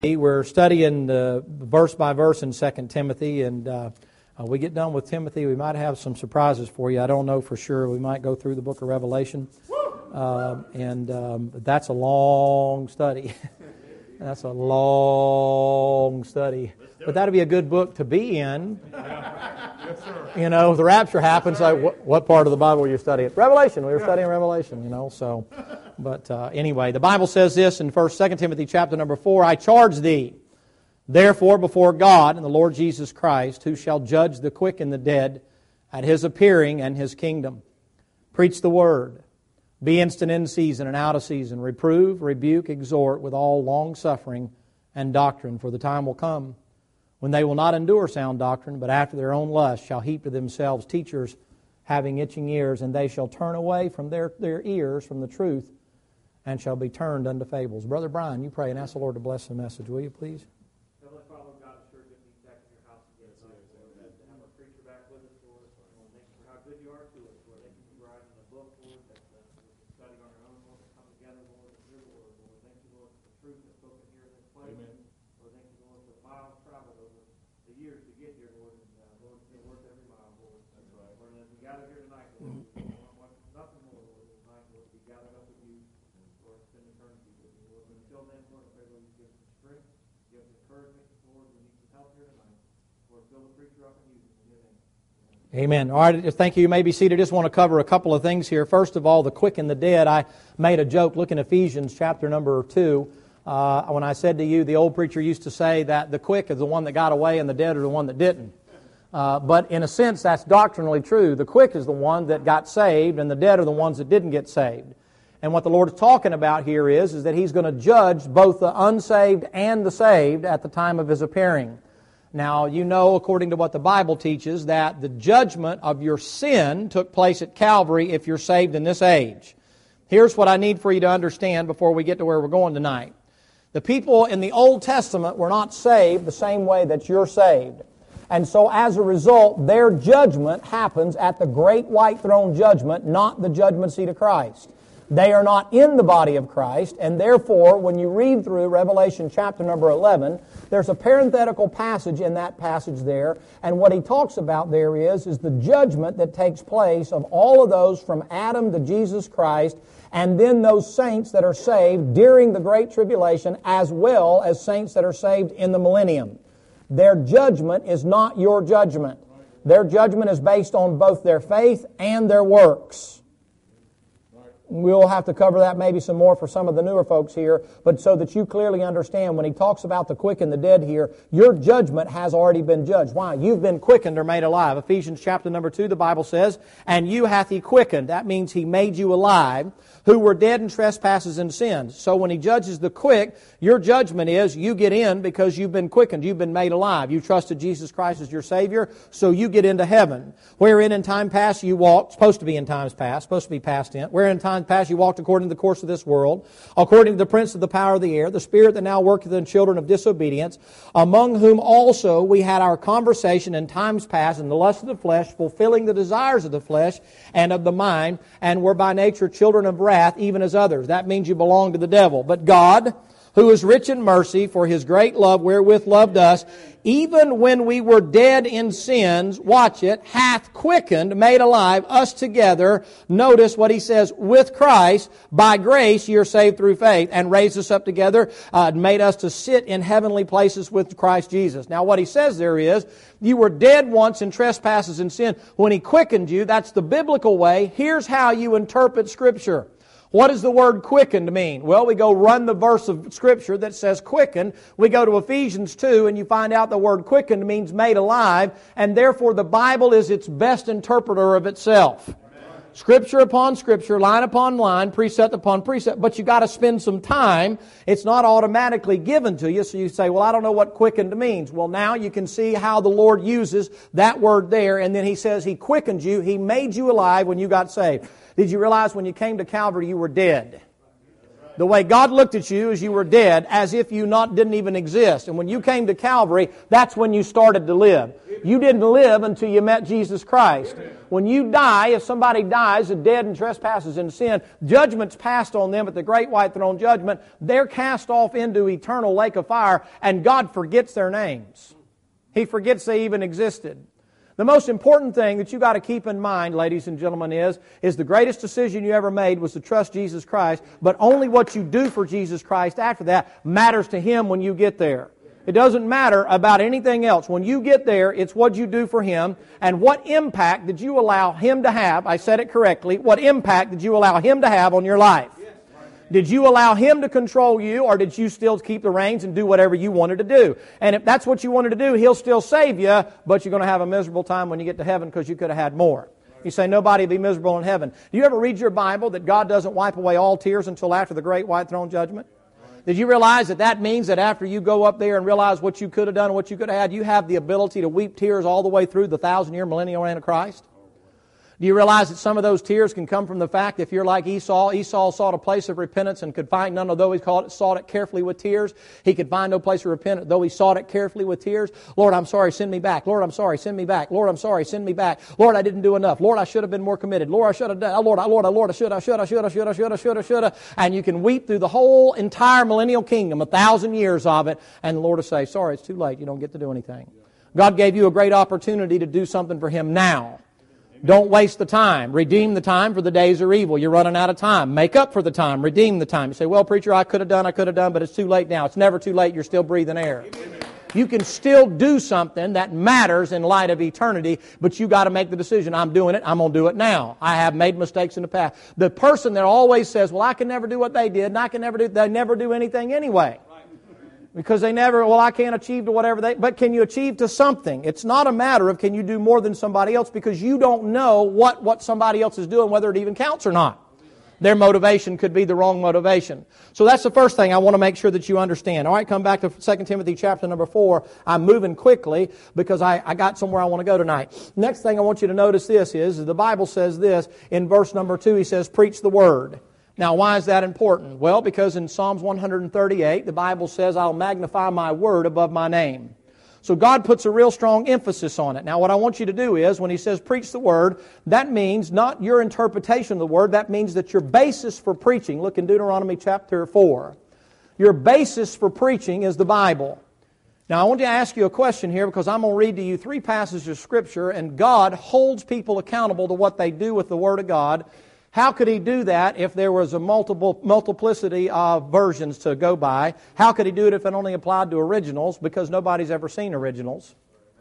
We're studying verse by verse in 2 Timothy, and we get done with Timothy, we might have some surprises for you. I don't know for sure. We might go through the book of Revelation, and that's a long study. That's a long study. But that'd be a good book to be in. You know, if the rapture happens, like, what part of the Bible were you studying? Revelation. We were studying Revelation, you know, so. But anyway, the Bible says this in 2 Timothy chapter number 4, I charge thee, therefore, before God and the Lord Jesus Christ, who shall judge the quick and the dead at His appearing and His kingdom. Preach the word. Be instant in season and out of season. Reprove, rebuke, exhort with all long-suffering and doctrine, for the time will come when they will not endure sound doctrine, but after their own lust shall heap to themselves teachers having itching ears, and they shall turn away from their ears from the truth and shall be turned unto fables. Brother Brian, you pray and ask the Lord to bless the message, will you please? Heavenly Father, God, it's sure good to be back in your house again tonight, Lord. To have our preacher back with us, Lord. Lord, thank you for how good you are to us, Lord. Thank you for writing the book, Lord, that we can study on our own, Lord, to come together, Lord, in your word, Lord. Thank you, Lord, for the truth that's spoken here in this place. Amen. Lord, thank you, Lord, for the miles traveled over the years to get here, Lord. And Lord, it's been worth every mile, Lord. That's right. Lord, and as we gather here tonight, Lord, we want nothing more, Lord, tonight, Lord, to be gathered up with you, Lord, spend eternity with you, Lord. But until then, Lord, I pray, Lord, you give us some strength, give us encouragement, Lord. We need some help here tonight. Lord, fill the preacher up and use him in your name. Amen. All right, thank you. You may be seated. I just want to cover a couple of things here. First of all, the quick and the dead. I made a joke. Look in Ephesians chapter number 2. When I said to you, the old preacher used to say that the quick is the one that got away and the dead are the one that didn't. But in a sense, that's doctrinally true. The quick is the one that got saved, and the dead are the ones that didn't get saved. And what the Lord is talking about here is that He's going to judge both the unsaved and the saved at the time of His appearing. Now, you know, according to what the Bible teaches, that the judgment of your sin took place at Calvary if you're saved in this age. Here's what I need for you to understand before we get to where we're going tonight. The people in the Old Testament were not saved the same way that you're saved. And so as a result, their judgment happens at the great white throne judgment, not the judgment seat of Christ. They are not in the body of Christ, and therefore, when you read through Revelation chapter number 11, there's a parenthetical passage in that passage there, and what he talks about there is the judgment that takes place of all of those from Adam to Jesus Christ, and then those saints that are saved during the Great Tribulation, as well as saints that are saved in the millennium. Their judgment is not your judgment. Their judgment is based on both their faith and their works. We'll have to cover that maybe some more for some of the newer folks here, but so that you clearly understand when he talks about the quick and the dead here, your judgment has already been judged. Why? You've been quickened or made alive. Ephesians chapter number 2, the Bible says, and you hath He quickened. That means He made you alive, who were dead in trespasses and sins. So when He judges the quick, your judgment is you get in because you've been quickened, you've been made alive. You trusted Jesus Christ as your Savior, so you get into heaven. Wherein in time past you walked, supposed to be in times past, supposed to be past tense, wherein in time past you walked according to the course of this world, according to the prince of the power of the air, the spirit that now worketh in children of disobedience, among whom also we had our conversation in times past in the lust of the flesh, fulfilling the desires of the flesh and of the mind, and were by nature children of wrath, even as others. That means you belong to the devil. But God, who is rich in mercy, for His great love wherewith loved us, even when we were dead in sins, watch it, hath quickened, made alive, us together. Notice what he says, with Christ, by grace ye are saved through faith, and raised us up together, made us to sit in heavenly places with Christ Jesus. Now what he says there is, you were dead once in trespasses and sin. When He quickened you, that's the biblical way. Here's how you interpret Scripture. What does the word quickened mean? Well, we go run the verse of Scripture that says quickened. We go to Ephesians 2 and you find out the word quickened means made alive, and therefore the Bible is its best interpreter of itself. Amen. Scripture upon Scripture, line upon line, precept upon precept, but you got to spend some time. It's not automatically given to you, so you say, well, I don't know what quickened means. Well, now you can see how the Lord uses that word there, and then He says He quickened you, He made you alive when you got saved. Did you realize when you came to Calvary you were dead? The way God looked at you as you were dead, as if you didn't even exist. And when you came to Calvary, that's when you started to live. You didn't live until you met Jesus Christ. When you die, if somebody dies, dead in trespasses and sin, judgment's passed on them at the great white throne judgment. They're cast off into eternal lake of fire, and God forgets their names. He forgets they even existed. The most important thing that you got to keep in mind, ladies and gentlemen, is the greatest decision you ever made was to trust Jesus Christ, but only what you do for Jesus Christ after that matters to Him when you get there. It doesn't matter about anything else. When you get there, it's what you do for Him and what impact did you allow Him to have, I said it correctly, what impact did you allow Him to have on your life? Did you allow Him to control you, or did you still keep the reins and do whatever you wanted to do? And if that's what you wanted to do, He'll still save you, but you're going to have a miserable time when you get to heaven because you could have had more. You say, nobody will be miserable in heaven. Do you ever read your Bible that God doesn't wipe away all tears until after the great white throne judgment? Did you realize that means that after you go up there and realize what you could have done and what you could have had, you have the ability to weep tears all the way through the 1,000-year millennial reign of Christ? Do you realize that some of those tears can come from the fact if you're like Esau sought a place of repentance and could find none, although he sought it carefully with tears. He could find no place of repentance, though he sought it carefully with tears. Lord, I'm sorry, send me back. Lord, I'm sorry, send me back. Lord, I'm sorry, send me back. Lord, I didn't do enough. Lord, I should have been more committed. Lord, I should have done. Lord, I should. And you can weep through the whole entire millennial kingdom, 1,000 years of it, and the Lord will say, sorry, it's too late. You don't get to do anything. God gave you a great opportunity to do something for Him now. Don't waste the time. Redeem the time, for the days are evil. You're running out of time. Make up for the time. Redeem the time. You say, well, preacher, I could have done, but it's too late now. It's never too late. You're still breathing air. You can still do something that matters in light of eternity, but you got to make the decision. I'm doing it. I'm going to do it now. I have made mistakes in the past. The person that always says, well, I can never do what they did, and they never do anything anyway. Because I can't achieve to whatever but can you achieve to something? It's not a matter of can you do more than somebody else, because you don't know what somebody else is doing, whether it even counts or not. Their motivation could be the wrong motivation. So that's the first thing I want to make sure that you understand. All right, come back to 2 Timothy chapter number 4. I'm moving quickly because I got somewhere I want to go tonight. Next thing I want you to notice is the Bible says this in verse number 2. He says, preach the word. Now, why is that important? Well, because in Psalms 138, the Bible says, I'll magnify my word above my name. So God puts a real strong emphasis on it. Now, what I want you to do is, when He says preach the word, that means not your interpretation of the word, that means that your basis for preaching, look in Deuteronomy chapter 4, your basis for preaching is the Bible. Now, I want to ask you a question here, because I'm going to read to you 3 passages of Scripture, and God holds people accountable to what they do with the Word of God. How could He do that if there was a multiplicity of versions to go by? How could He do it if it only applied to originals? Because nobody's ever seen originals.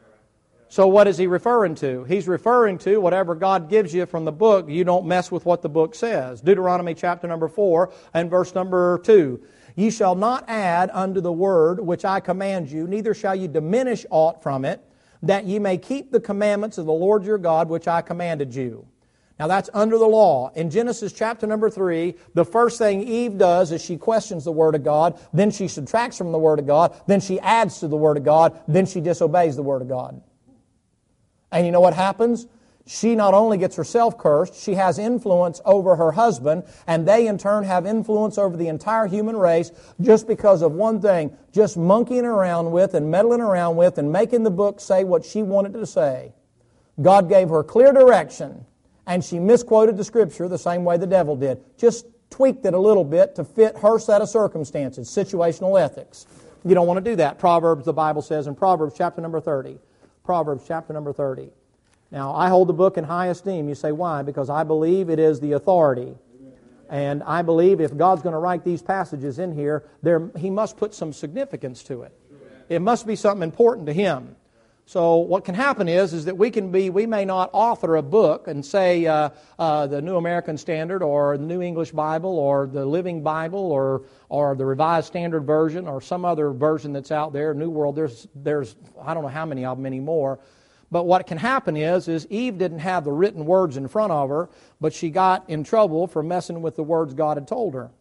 So what is He referring to? He's referring to whatever God gives you from the book. You don't mess with what the book says. Deuteronomy chapter number 4 and verse number 2. Ye shall not add unto the word which I command you, neither shall ye diminish aught from it, that ye may keep the commandments of the Lord your God which I commanded you. Now that's under the law. In Genesis chapter number 3, the first thing Eve does is she questions the Word of God, then she subtracts from the Word of God, then she adds to the Word of God, then she disobeys the Word of God. And you know what happens? She not only gets herself cursed, she has influence over her husband, and they in turn have influence over the entire human race just because of one thing, just monkeying around with and meddling around with and making the book say what she wanted to say. God gave her clear direction, and she misquoted the Scripture the same way the devil did. Just tweaked it a little bit to fit her set of circumstances, situational ethics. You don't want to do that. Proverbs, the Bible says in Proverbs chapter number 30. Proverbs chapter number 30. Now, I hold the book in high esteem. You say, why? Because I believe it is the authority. And I believe if God's going to write these passages in here, He must put some significance to it. It must be something important to Him. So what can happen is that we may not author a book and say the New American Standard or the New English Bible or the Living Bible or the Revised Standard Version or some other version that's out there, New World. There's I don't know how many of them anymore. But what can happen is Eve didn't have the written words in front of her, but she got in trouble for messing with the words God had told her.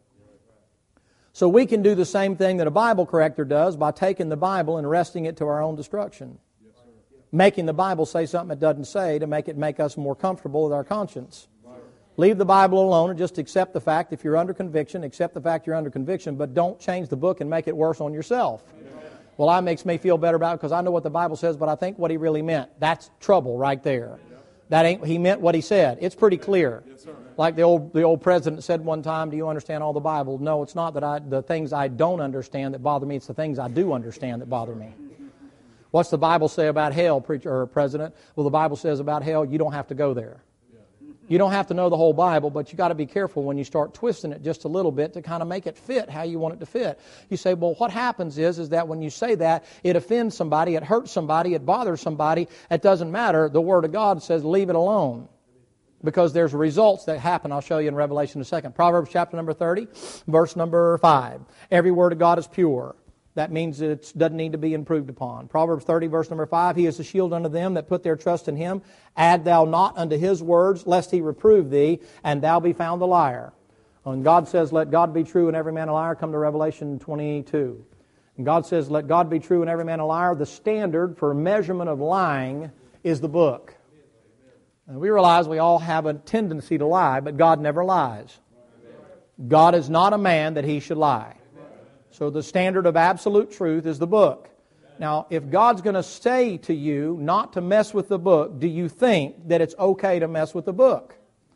So we can do the same thing that a Bible corrector does by taking the Bible and wresting it to our own destruction. Making the Bible say something it doesn't say to make us more comfortable with our conscience. Leave the Bible alone and just accept the fact, if you're under conviction, accept the fact you're under conviction, but don't change the book and make it worse on yourself. Well, that makes me feel better about it because I know what the Bible says, but I think what he really meant. That's trouble right there. That ain't, he meant what he said. It's pretty clear. Like the old president said one time, do you understand all the Bible? No, it's not that the things I don't understand that bother me. It's the things I do understand that bother me. What's the Bible say about hell, preacher or president? Well, the Bible says about hell, you don't have to go there. You don't have to know the whole Bible, but you got to be careful when you start twisting it just a little bit to kind of make it fit how you want it to fit. You say, well, what happens is that when you say that, it offends somebody, it hurts somebody, it bothers somebody. It doesn't matter. The Word of God says leave it alone because there's results that happen. I'll show you in Revelation in a second. Proverbs chapter number 30, verse number 5. Every word of God is pure. That means it doesn't need to be improved upon. Proverbs 30, verse number 5, He is a shield unto them that put their trust in Him. Add thou not unto His words, lest He reprove thee, and thou be found a liar. When God says, let God be true and every man a liar, come to Revelation 22. And God says, let God be true and every man a liar. The standard for measurement of lying is the book. And we realize we all have a tendency to lie, but God never lies. God is not a man that He should lie. So the standard of absolute truth is the book. Now, if God's going to say to you not to mess with the book, do you think that it's okay to mess with the book?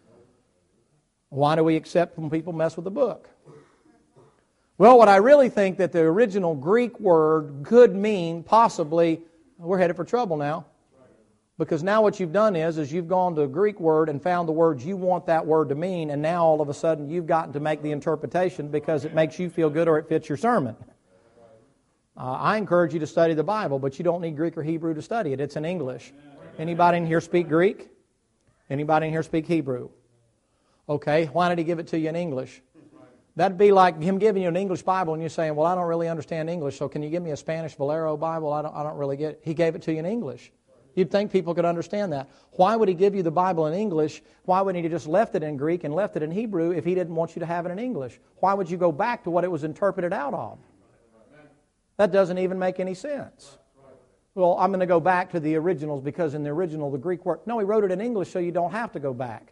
Why do we accept when people mess with the book? Well, what I really think that the original Greek word could mean possibly, we're headed for trouble now. Because now what you've done is you've gone to a Greek word and found the words you want that word to mean, and now all of a sudden you've gotten to make the interpretation because it makes you feel good or it fits your sermon. I encourage you to study the Bible, but you don't need Greek or Hebrew to study it. It's in English. Anybody in here speak Greek? Anybody in here speak Hebrew? Okay, why did He give it to you in English? That'd be like Him giving you an English Bible and you saying, well, I don't really understand English, so can you give me a Spanish Valero Bible? I don't really get it. He gave it to you in English. You'd think people could understand that. Why would He give you the Bible in English? Why wouldn't He just left it in Greek and left it in Hebrew if He didn't want you to have it in English? Why would you go back to what it was interpreted out of? That doesn't even make any sense. Well, I'm going to go back to the originals because in the original, the Greek word... No, He wrote it in English so you don't have to go back.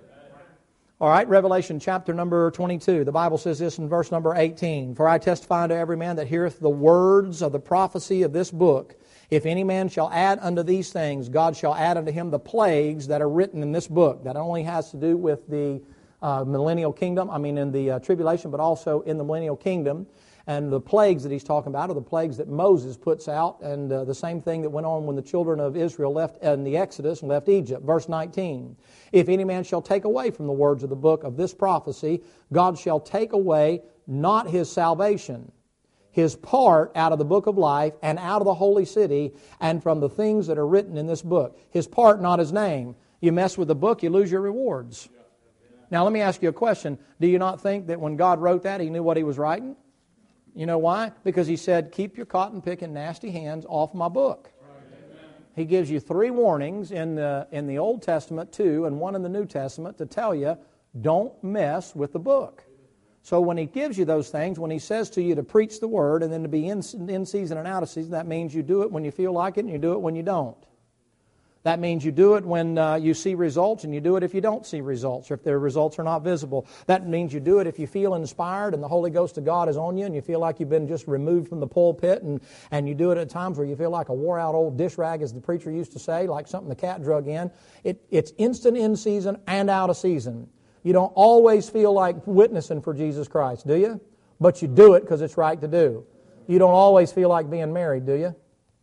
All right, Revelation chapter number 22. The Bible says this in verse number 18. For I testify unto every man that heareth the words of the prophecy of this book. If any man shall add unto these things, God shall add unto him the plagues that are written in this book. That only has to do with the millennial kingdom, in the tribulation, but also in the millennial kingdom. And the plagues that he's talking about are the plagues that Moses puts out, and the same thing that went on when the children of Israel left in the Exodus and left Egypt. Verse 19, if any man shall take away from the words of the book of this prophecy, God shall take away not his salvation, his part out of the book of life and out of the holy city and from the things that are written in this book. His part, not his name. You mess with the book, you lose your rewards. Now let me ask you a question. Do you not think that when God wrote that, He knew what He was writing? You know why? Because He said, keep your cotton picking nasty hands off my book. He gives you 3 warnings in the Old Testament, 2, and 1 in the New Testament to tell you, don't mess with the book. So when He gives you those things, when He says to you to preach the Word and then to be in season and out of season, that means you do it when you feel like it and you do it when you don't. That means you do it when you see results and you do it if you don't see results or if the results are not visible. That means you do it if you feel inspired and the Holy Ghost of God is on you and you feel like you've been just removed from the pulpit and you do it at times where you feel like a wore-out old dish rag, as the preacher used to say, like something the cat drug in. It's instant in season and out of season. You don't always feel like witnessing for Jesus Christ, do you? But you do it because it's right to do. You don't always feel like being married, do you?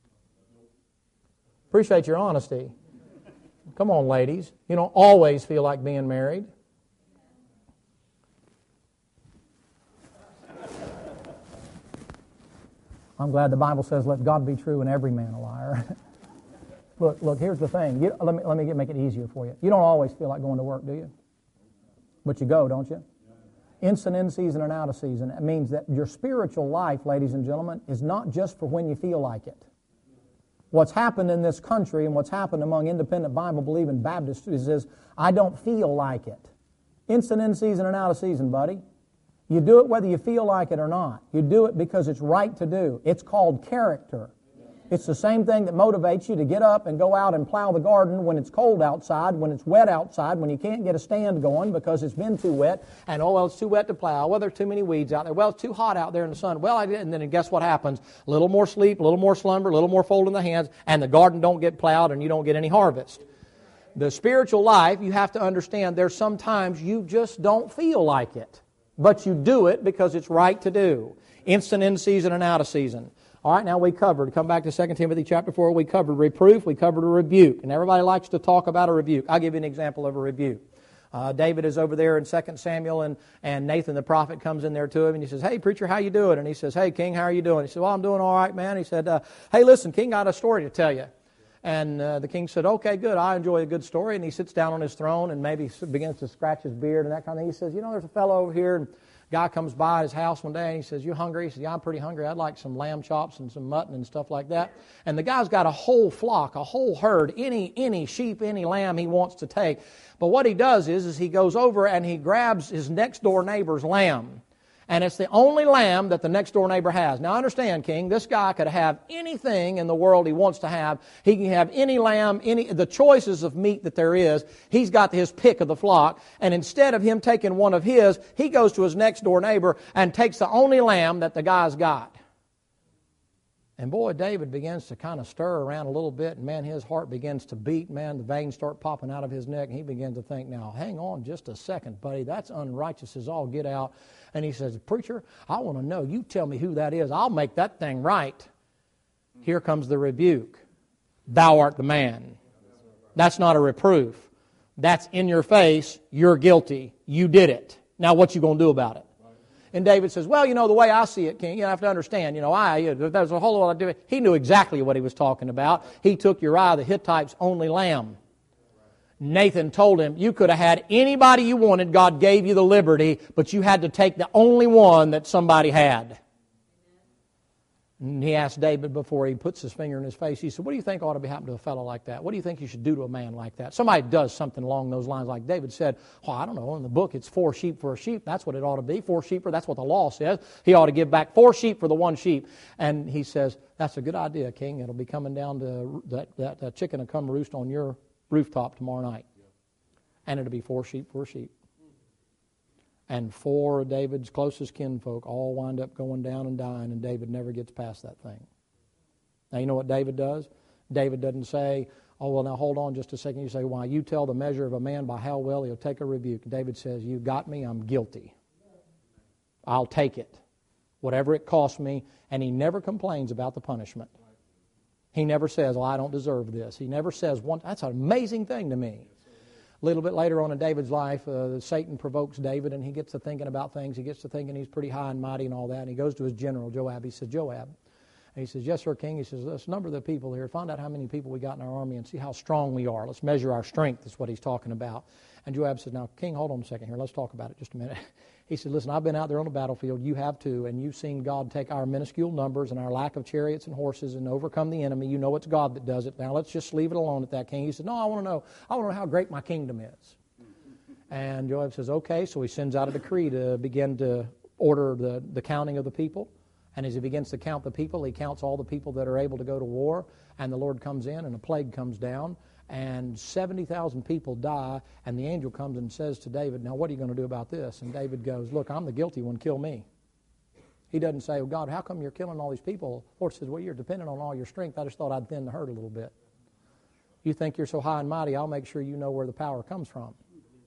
Appreciate your honesty. Come on, ladies. You don't always feel like being married. I'm glad the Bible says, let God be true and every man a liar. Look, here's the thing. Let me make it easier for you. You don't always feel like going to work, do you? But you go, don't you? Instant in season and out of season. It means that your spiritual life, ladies and gentlemen, is not just for when you feel like it. What's happened in this country and what's happened among independent Bible-believing Baptists is I don't feel like it. Instant in season and out of season, buddy. You do it whether you feel like it or not. You do it because it's right to do. It's called character. It's the same thing that motivates you to get up and go out and plow the garden when it's cold outside, when it's wet outside, when you can't get a stand going because it's been too wet, and well, it's too wet to plow. Well, there's too many weeds out there. Well, it's too hot out there in the sun. Well, and then guess what happens? A little more sleep, a little more slumber, a little more folding the hands, and the garden don't get plowed and you don't get any harvest. The spiritual life, you have to understand there's sometimes you just don't feel like it, but you do it because it's right to do. Instant in season and out of season. All right, now we covered, come back to 2 Timothy chapter 4, we covered reproof, we covered a rebuke. And everybody likes to talk about a rebuke. I'll give you an example of a rebuke. David is over there in 2 Samuel, and Nathan the prophet comes in there to him, and he says, hey, preacher, how you doing? And he says, hey, King, how are you doing? He said, well, I'm doing all right, man. He said, hey, listen, King, I got a story to tell you. And the king said, okay, good, I enjoy a good story. And he sits down on his throne and maybe begins to scratch his beard and that kind of thing. He says, you know, there's a fellow over here, and guy comes by his house one day and he says, you hungry? He says, yeah, I'm pretty hungry. I'd like some lamb chops and some mutton and stuff like that. And the guy's got a whole flock, a whole herd, any sheep, any lamb he wants to take. But what he does is he goes over and he grabs his next door neighbor's lamb. And it's the only lamb that the next door neighbor has. Now understand, King, this guy could have anything in the world he wants to have. He can have any lamb, the choices of meat that there is. He's got his pick of the flock. And instead of him taking one of his, he goes to his next door neighbor and takes the only lamb that the guy's got. And boy, David begins to kind of stir around a little bit, and man, his heart begins to beat. Man, the veins start popping out of his neck, and he begins to think, now, hang on just a second, buddy. That's unrighteous as all get out. And he says, preacher, I want to know. You tell me who that is. I'll make that thing right. Here comes the rebuke. Thou art the man. That's not a reproof. That's in your face. You're guilty. You did it. Now, what you going to do about it? And David says, well, you know, the way I see it, King, you have to understand, there's a whole lot of different. He knew exactly what he was talking about. He took Uriah the Hittite's only lamb. Nathan told him, you could have had anybody you wanted. God gave you the liberty, but you had to take the only one that somebody had. And he asked David before he puts his finger in his face, he said, what do you think ought to be happening to a fellow like that? What do you think you should do to a man like that? Somebody does something along those lines like David said, well, I don't know, in the book it's 4 sheep for a sheep. That's what it ought to be, 4 sheep, that's what the law says. He ought to give back 4 sheep for the 1 sheep. And he says, that's a good idea, King. It'll be coming down to, that chicken will come roost on your rooftop tomorrow night. And it'll be 4 sheep for a sheep. And 4 of David's closest kinfolk all wind up going down and dying, and David never gets past that thing. Now, you know what David does? David doesn't say, oh, well, now hold on just a second. You say, why, you tell the measure of a man by how well he'll take a rebuke. David says, you got me, I'm guilty. I'll take it, whatever it costs me. And he never complains about the punishment. He never says, well, I don't deserve this. He never says one. That's an amazing thing to me. A little bit later on in David's life, Satan provokes David, and he gets to thinking about things. He gets to thinking he's pretty high and mighty and all that. And he goes to his general, Joab. He says, Joab. And he says, yes, sir, King. He says, let's number the people here. Find out how many people we got in our army and see how strong we are. Let's measure our strength, is what he's talking about. And Joab says, now, King, hold on a second here. Let's talk about it just a minute. He said, listen, I've been out there on the battlefield. You have too. And you've seen God take our minuscule numbers and our lack of chariots and horses and overcome the enemy. You know it's God that does it. Now, let's just leave it alone at that, King. He said, no, I want to know how great my kingdom is. And Joab says, okay. So he sends out a decree to begin to order the counting of the people. And as he begins to count the people, he counts all the people that are able to go to war. And the Lord comes in and a plague comes down. And 70,000 people die. And the angel comes and says to David, now what are you going to do about this? And David goes, look, I'm the guilty one. Kill me. He doesn't say, oh, God, how come you're killing all these people? The Lord says, well, you're dependent on all your strength. I just thought I'd thin the herd a little bit. You think you're so high and mighty, I'll make sure you know where the power comes from.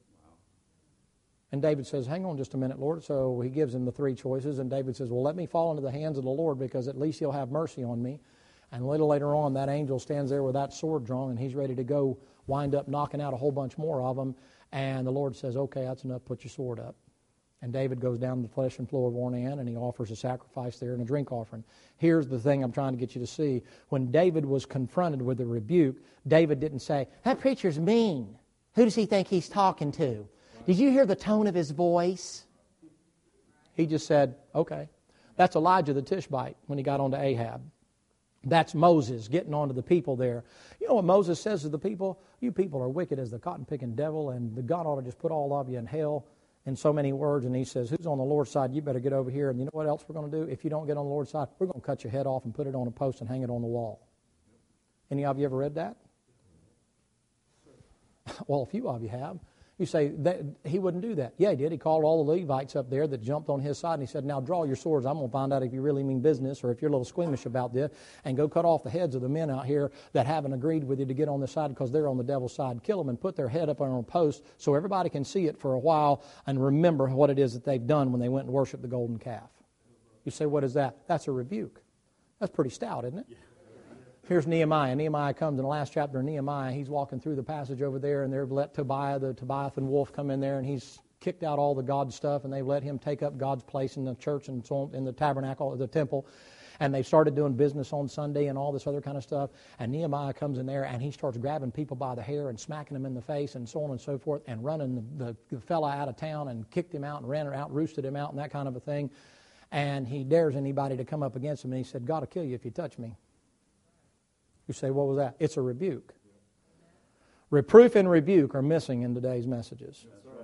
And David says, hang on just a minute, Lord. So he gives him the 3 choices. And David says, well, let me fall into the hands of the Lord, because at least he'll have mercy on me. And a little later on, that angel stands there with that sword drawn, and he's ready to go wind up knocking out a whole bunch more of them. And the Lord says, okay, that's enough. Put your sword up. And David goes down to the flesh and floor of Ornan, and he offers a sacrifice there and a drink offering. Here's the thing I'm trying to get you to see. When David was confronted with a rebuke, David didn't say, that preacher's mean. Who does he think he's talking to? Did you hear the tone of his voice? He just said, okay. That's Elijah the Tishbite when he got onto Ahab. That's Moses getting onto the people there. You know what Moses says to the people? You people are wicked as the cotton-picking devil, and the God ought to just put all of you in hell, in so many words. And he says, who's on the Lord's side? You better get over here. And you know what else we're going to do? If you don't get on the Lord's side, we're going to cut your head off and put it on a post and hang it on the wall. Any of you ever read that? Well, a few of you have. You say, that he wouldn't do that. Yeah, he did. He called all the Levites up there that jumped on his side, and he said, now draw your swords. I'm going to find out if you really mean business or if you're a little squeamish about this, and go cut off the heads of the men out here that haven't agreed with you to get on this side because they're on the devil's side. Kill them and put their head up on a post so everybody can see it for a while and remember what it is that they've done when they went and worshiped the golden calf. You say, what is that? That's a rebuke. That's pretty stout, isn't it? Here's Nehemiah. Nehemiah comes in the last chapter of Nehemiah. He's walking through the passage over there, and they've let Tobiah, the Tobiathan wolf, come in there, and he's kicked out all the God stuff, and they've let him take up God's place in the church and so on, in the tabernacle, the temple. And they've started doing business on Sunday and all this other kind of stuff. And Nehemiah comes in there, and he starts grabbing people by the hair and smacking them in the face and so on and so forth, and running the fella out of town and kicked him out and ran out, roosted him out and that kind of a thing. And he dares anybody to come up against him, and he said, God will kill you if you touch me. You say, what was that? It's a rebuke. Reproof and rebuke are missing in today's messages.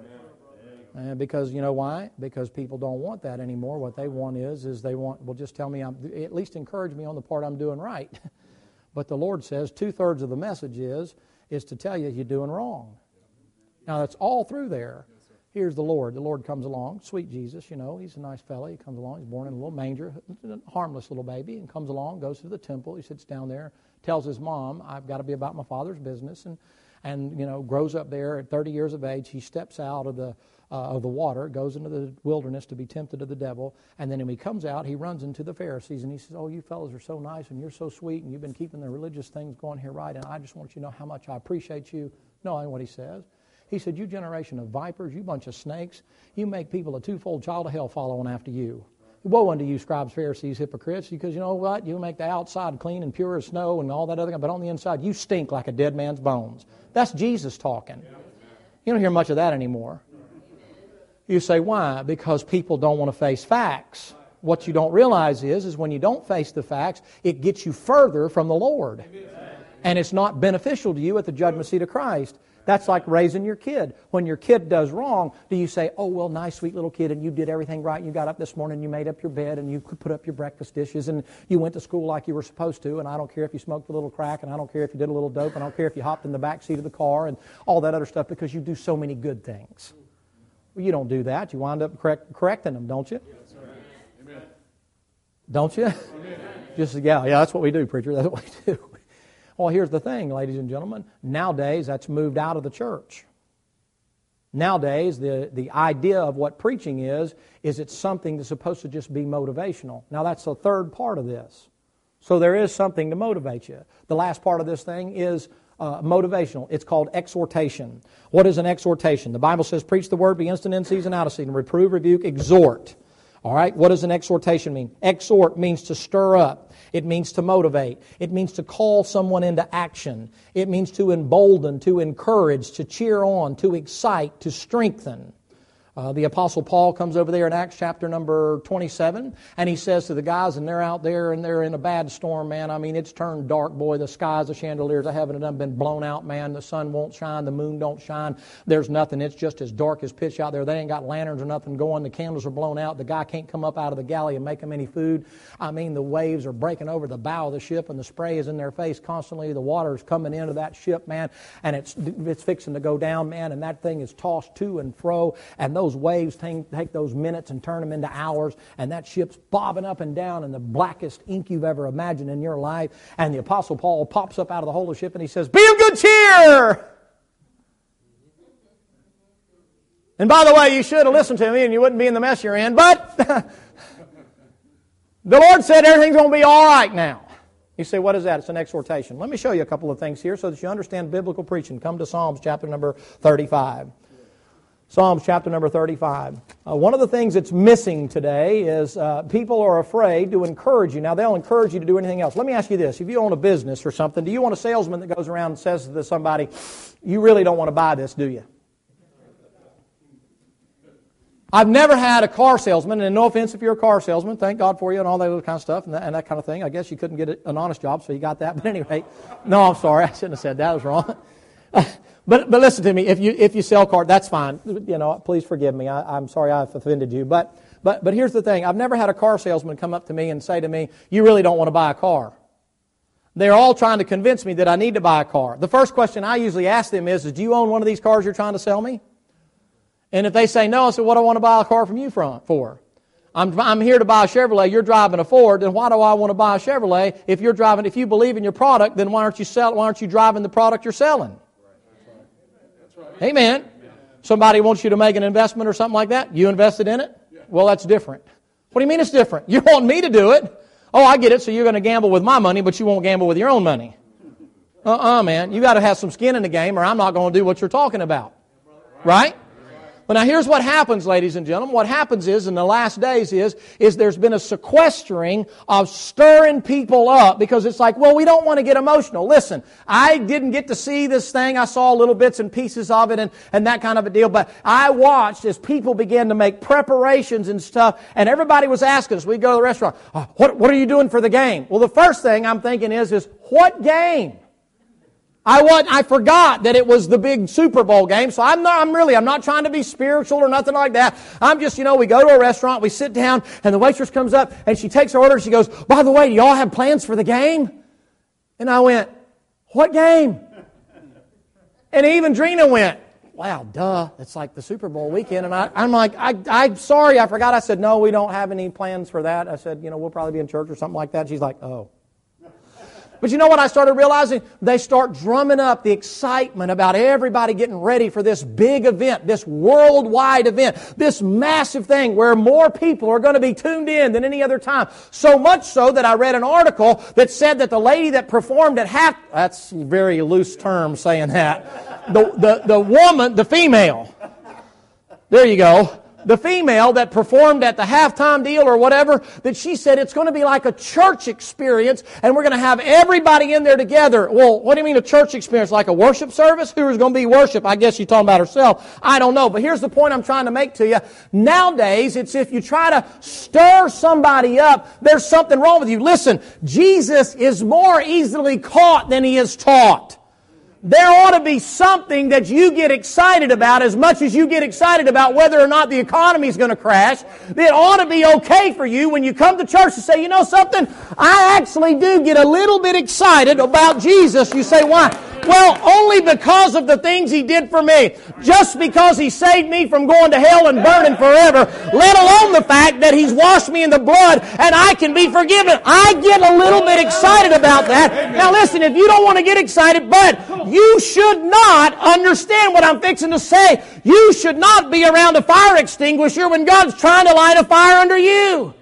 And because, you know why? Because people don't want that anymore. What they want is they want, well, just tell me, at least encourage me on the part I'm doing right. But the Lord says 2/3 of the message is to tell you you're doing wrong. Now, that's all through there. Here's the Lord. The Lord comes along, sweet Jesus, you know, he's a nice fella. He comes along, he's born in a little manger, a harmless little baby, and comes along, goes to the temple, he sits down there, tells his mom, I've got to be about my Father's business, and you know, grows up there at 30 years of age. He steps out of the water, goes into the wilderness to be tempted of the devil, and then when he comes out, he runs into the Pharisees, and he says, oh, you fellows are so nice, and you're so sweet, and you've been keeping the religious things going here right, and I just want you to know how much I appreciate you. No, I know what he says. He said, you generation of vipers, you bunch of snakes, you make people a twofold child of hell following after you. Woe unto you, scribes, Pharisees, hypocrites, because you know what? You make the outside clean and pure as snow and all that other, but on the inside you stink like a dead man's bones. That's Jesus talking. You don't hear much of that anymore. You say, why? Because people don't want to face facts. What you don't realize is when you don't face the facts, it gets you further from the Lord. And it's not beneficial to you at the judgment seat of Christ. That's like raising your kid. When your kid does wrong, do you say, oh, well, nice, sweet little kid, and you did everything right, and you got up this morning, and you made up your bed, and you put up your breakfast dishes, and you went to school like you were supposed to, and I don't care if you smoked a little crack, and I don't care if you did a little dope, and I don't care if you hopped in the back seat of the car, and all that other stuff, because you do so many good things. Well, you don't do that. You wind up correcting them, don't you? Yes, amen. Don't you? Amen. Just, yeah, that's what we do, preacher. That's what we do. Well, here's the thing, ladies and gentlemen. Nowadays, that's moved out of the church. Nowadays, the idea of what preaching is it's something that's supposed to just be motivational. Now, that's the third part of this. So there is something to motivate you. The last part of this thing is motivational. It's called exhortation. What is an exhortation? The Bible says, preach the word, be instant in season, out of season, reprove, rebuke, exhort. All right, what does an exhortation mean? Exhort means to stir up. It means to motivate. It means to call someone into action. It means to embolden, to encourage, to cheer on, to excite, to strengthen. The Apostle Paul comes over there in Acts chapter number 27, and he says to the guys, and they're out there, and they're in a bad storm, man. I mean, it's turned dark, boy. The skies, the chandeliers of heaven have been blown out, man. The sun won't shine. The moon don't shine. There's nothing. It's just as dark as pitch out there. They ain't got lanterns or nothing going. The candles are blown out. The guy can't come up out of the galley and make them any food. I mean, the waves are breaking over the bow of the ship, and the spray is in their face constantly. The water is coming into that ship, man, and it's fixing to go down, man, and that thing is tossed to and fro, and those waves take those minutes and turn them into hours, and that ship's bobbing up and down in the blackest ink you've ever imagined in your life. And the Apostle Paul pops up out of the hold of the ship and he says, be of good cheer! And by the way, you should have listened to me and you wouldn't be in the mess you're in, but the Lord said everything's going to be all right now. You say, what is that? It's an exhortation. Let me show you a couple of things here so that you understand biblical preaching. Come to Psalms chapter number 35. Psalms chapter number 35. One of the things that's missing today is people are afraid to encourage you. Now, they'll encourage you to do anything else. Let me ask you this. If you own a business or something, do you want a salesman that goes around and says to somebody, you really don't want to buy this, do you? I've never had a car salesman, and no offense if you're a car salesman, thank God for you and all that other kind of stuff and that kind of thing. I guess you couldn't get an honest job, so you got that. But anyway, no, I'm sorry. I shouldn't have said that. I was wrong. But listen to me. If you sell cars, that's fine. You know, please forgive me. I'm sorry I've offended you. But here's the thing. I've never had a car salesman come up to me and say to me, "You really don't want to buy a car." They're all trying to convince me that I need to buy a car. The first question I usually ask them is do you own one of these cars you're trying to sell me? And if they say no, I say, what do I want to buy a car from you for? I'm here to buy a Chevrolet, you're driving a Ford, then why do I want to buy a Chevrolet? If you believe in your product, then why aren't you driving the product you're selling? That's right. Amen. Somebody wants you to make an investment or something like that. You invested in it? Well, that's different. What do you mean it's different? You want me to do it. Oh, I get it. So you're going to gamble with my money, but you won't gamble with your own money. Man. You got to have some skin in the game or I'm not going to do what you're talking about. Right? But now here's what happens, ladies and gentlemen. What happens is, in the last days is there's been a sequestering of stirring people up because it's like, well, we don't want to get emotional. Listen, I didn't get to see this thing. I saw little bits and pieces of it and that kind of a deal. But I watched as people began to make preparations and stuff. And everybody was asking us, we go to the restaurant, what are you doing for the game? Well, the first thing I'm thinking is what game? I forgot that it was the big Super Bowl game, so I'm not trying to be spiritual or nothing like that. I'm just, we go to a restaurant, we sit down, and the waitress comes up, and she takes her order, and she goes, by the way, do y'all have plans for the game? And I went, what game? And even Drina went, wow, duh, it's like the Super Bowl weekend. And I'm like, I'm sorry, I forgot. I said, no, we don't have any plans for that. I said, we'll probably be in church or something like that. She's like, oh. But you know what I started realizing? They start drumming up the excitement about everybody getting ready for this big event, this worldwide event, this massive thing where more people are going to be tuned in than any other time. So much so that I read an article that said that the lady that performed at that's a very loose term saying that. The woman, the female, there you go. The female that performed at the halftime deal or whatever, that she said it's going to be like a church experience and we're going to have everybody in there together. Well, what do you mean a church experience? Like a worship service? Who is going to be worship? I guess she's talking about herself. I don't know. But here's the point I'm trying to make to you. Nowadays, it's if you try to stir somebody up, there's something wrong with you. Listen, Jesus is more easily caught than He is taught. There ought to be something that you get excited about as much as you get excited about whether or not the economy is going to crash. It ought to be okay for you when you come to church to say, you know something? I actually do get a little bit excited about Jesus. You say, why? Well, only because of the things He did for me. Just because He saved me from going to hell and burning forever, let alone the fact that He's washed me in the blood and I can be forgiven. I get a little bit excited about that. Now listen, if you don't want to get excited, but you should not understand what I'm fixing to say. You should not be around a fire extinguisher when God's trying to light a fire under you.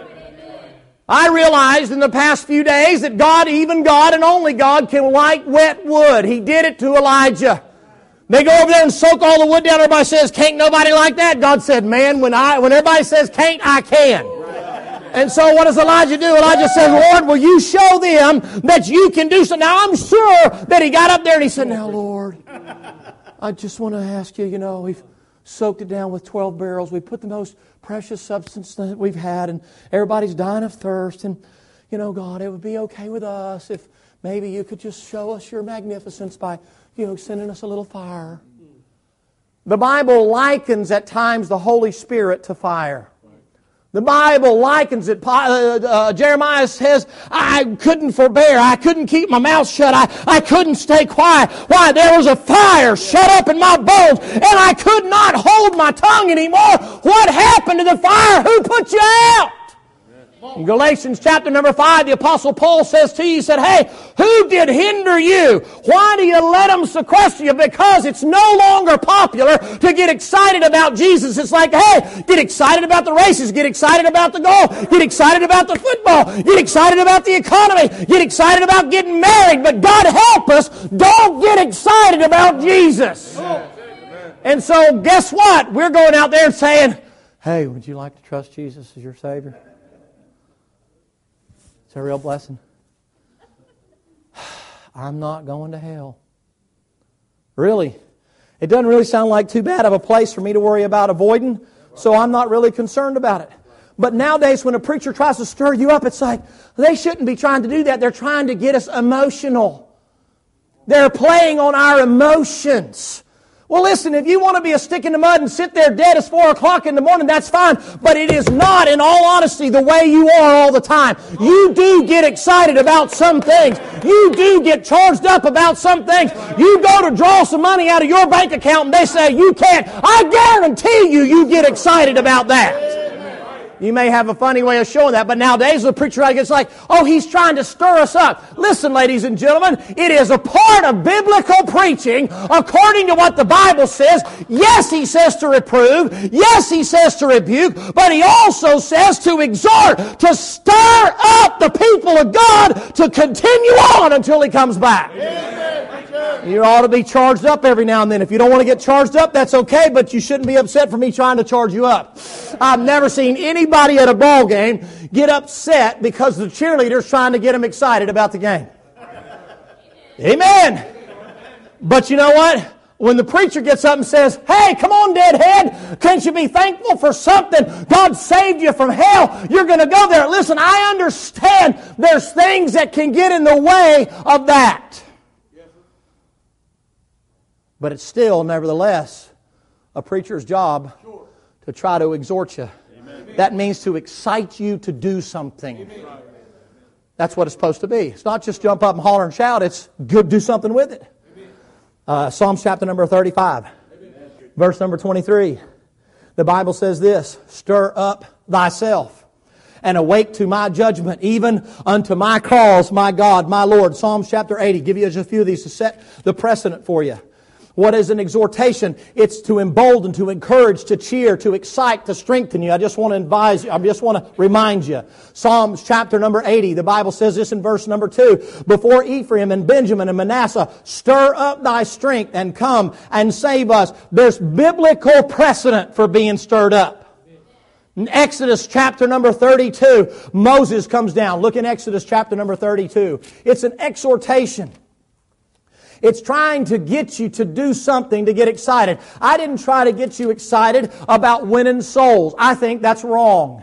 I realized in the past few days that God, even God and only God, can light wet wood. He did it to Elijah. They go over there and soak all the wood down. Everybody says, can't nobody like that. God said, man, when everybody says can't, I can. And so what does Elijah do? Elijah says, Lord, will you show them that you can do so? Now I'm sure that he got up there and he said, now Lord, I just want to ask you, we've soaked it down with 12 barrels. We put the most precious substance that we've had and everybody's dying of thirst. And, God, it would be okay with us if maybe you could just show us your magnificence by, sending us a little fire. The Bible likens at times the Holy Spirit to fire. The Bible likens it. Jeremiah says, I couldn't forbear. I couldn't keep my mouth shut. I couldn't stay quiet. Why? There was a fire shut up in my bones and I could not hold my tongue anymore. What happened to the fire? Who put you out? In Galatians chapter number 5, the Apostle Paul says to you, he said, hey, who did hinder you? Why do you let them sequester you? Because it's no longer popular to get excited about Jesus. It's like, hey, get excited about the races, get excited about the golf, get excited about the football, get excited about the economy, get excited about getting married. But God help us, don't get excited about Jesus. And so guess what? We're going out there and saying, hey, would you like to trust Jesus as your Savior? It's a real blessing. I'm not going to hell. Really? It doesn't really sound like too bad of a place for me to worry about avoiding, so I'm not really concerned about it. But nowadays when a preacher tries to stir you up, it's like, they shouldn't be trying to do that. They're trying to get us emotional. They're playing on our emotions. Well, listen, if you want to be a stick in the mud and sit there dead as 4 o'clock in the morning, that's fine. But it is not, in all honesty, the way you are all the time. You do get excited about some things. You do get charged up about some things. You go to draw some money out of your bank account and they say you can't. I guarantee you get excited about that. You may have a funny way of showing that, but nowadays the preacher gets like, oh, he's trying to stir us up. Listen, ladies and gentlemen, it is a part of biblical preaching according to what the Bible says. Yes, he says to reprove. Yes, he says to rebuke. But he also says to exhort, to stir up the people of God to continue on until he comes back. You ought to be charged up every now and then. If you don't want to get charged up, that's okay, but you shouldn't be upset for me trying to charge you up. I've never seen anybody at a ball game get upset because the cheerleader's trying to get them excited about the game. Amen. But you know what? When the preacher gets up and says, hey, come on, deadhead, can't you be thankful for something? God saved you from hell. You're going to go there. Listen, I understand there's things that can get in the way of that. But it's still, nevertheless, a preacher's job to try to exhort you. Amen. That means to excite you to do something. Amen. That's what it's supposed to be. It's not just jump up and holler and shout. It's good, do something with it. Psalms chapter number 35, verse number 23. The Bible says this, stir up thyself and awake to my judgment, even unto my cause, my God, my Lord. Psalms chapter 80. Give you just a few of these to set the precedent for you. What is an exhortation? It's to embolden, to encourage, to cheer, to excite, to strengthen you. I just want to advise you. I just want to remind you. Psalms chapter number 80. The Bible says this in verse number 2. Before Ephraim and Benjamin and Manasseh, stir up thy strength and come and save us. There's biblical precedent for being stirred up. In Exodus chapter number 32, Moses comes down. Look in Exodus chapter number 32. It's an exhortation. It's trying to get you to do something to get excited. I didn't try to get you excited about winning souls. I think that's wrong.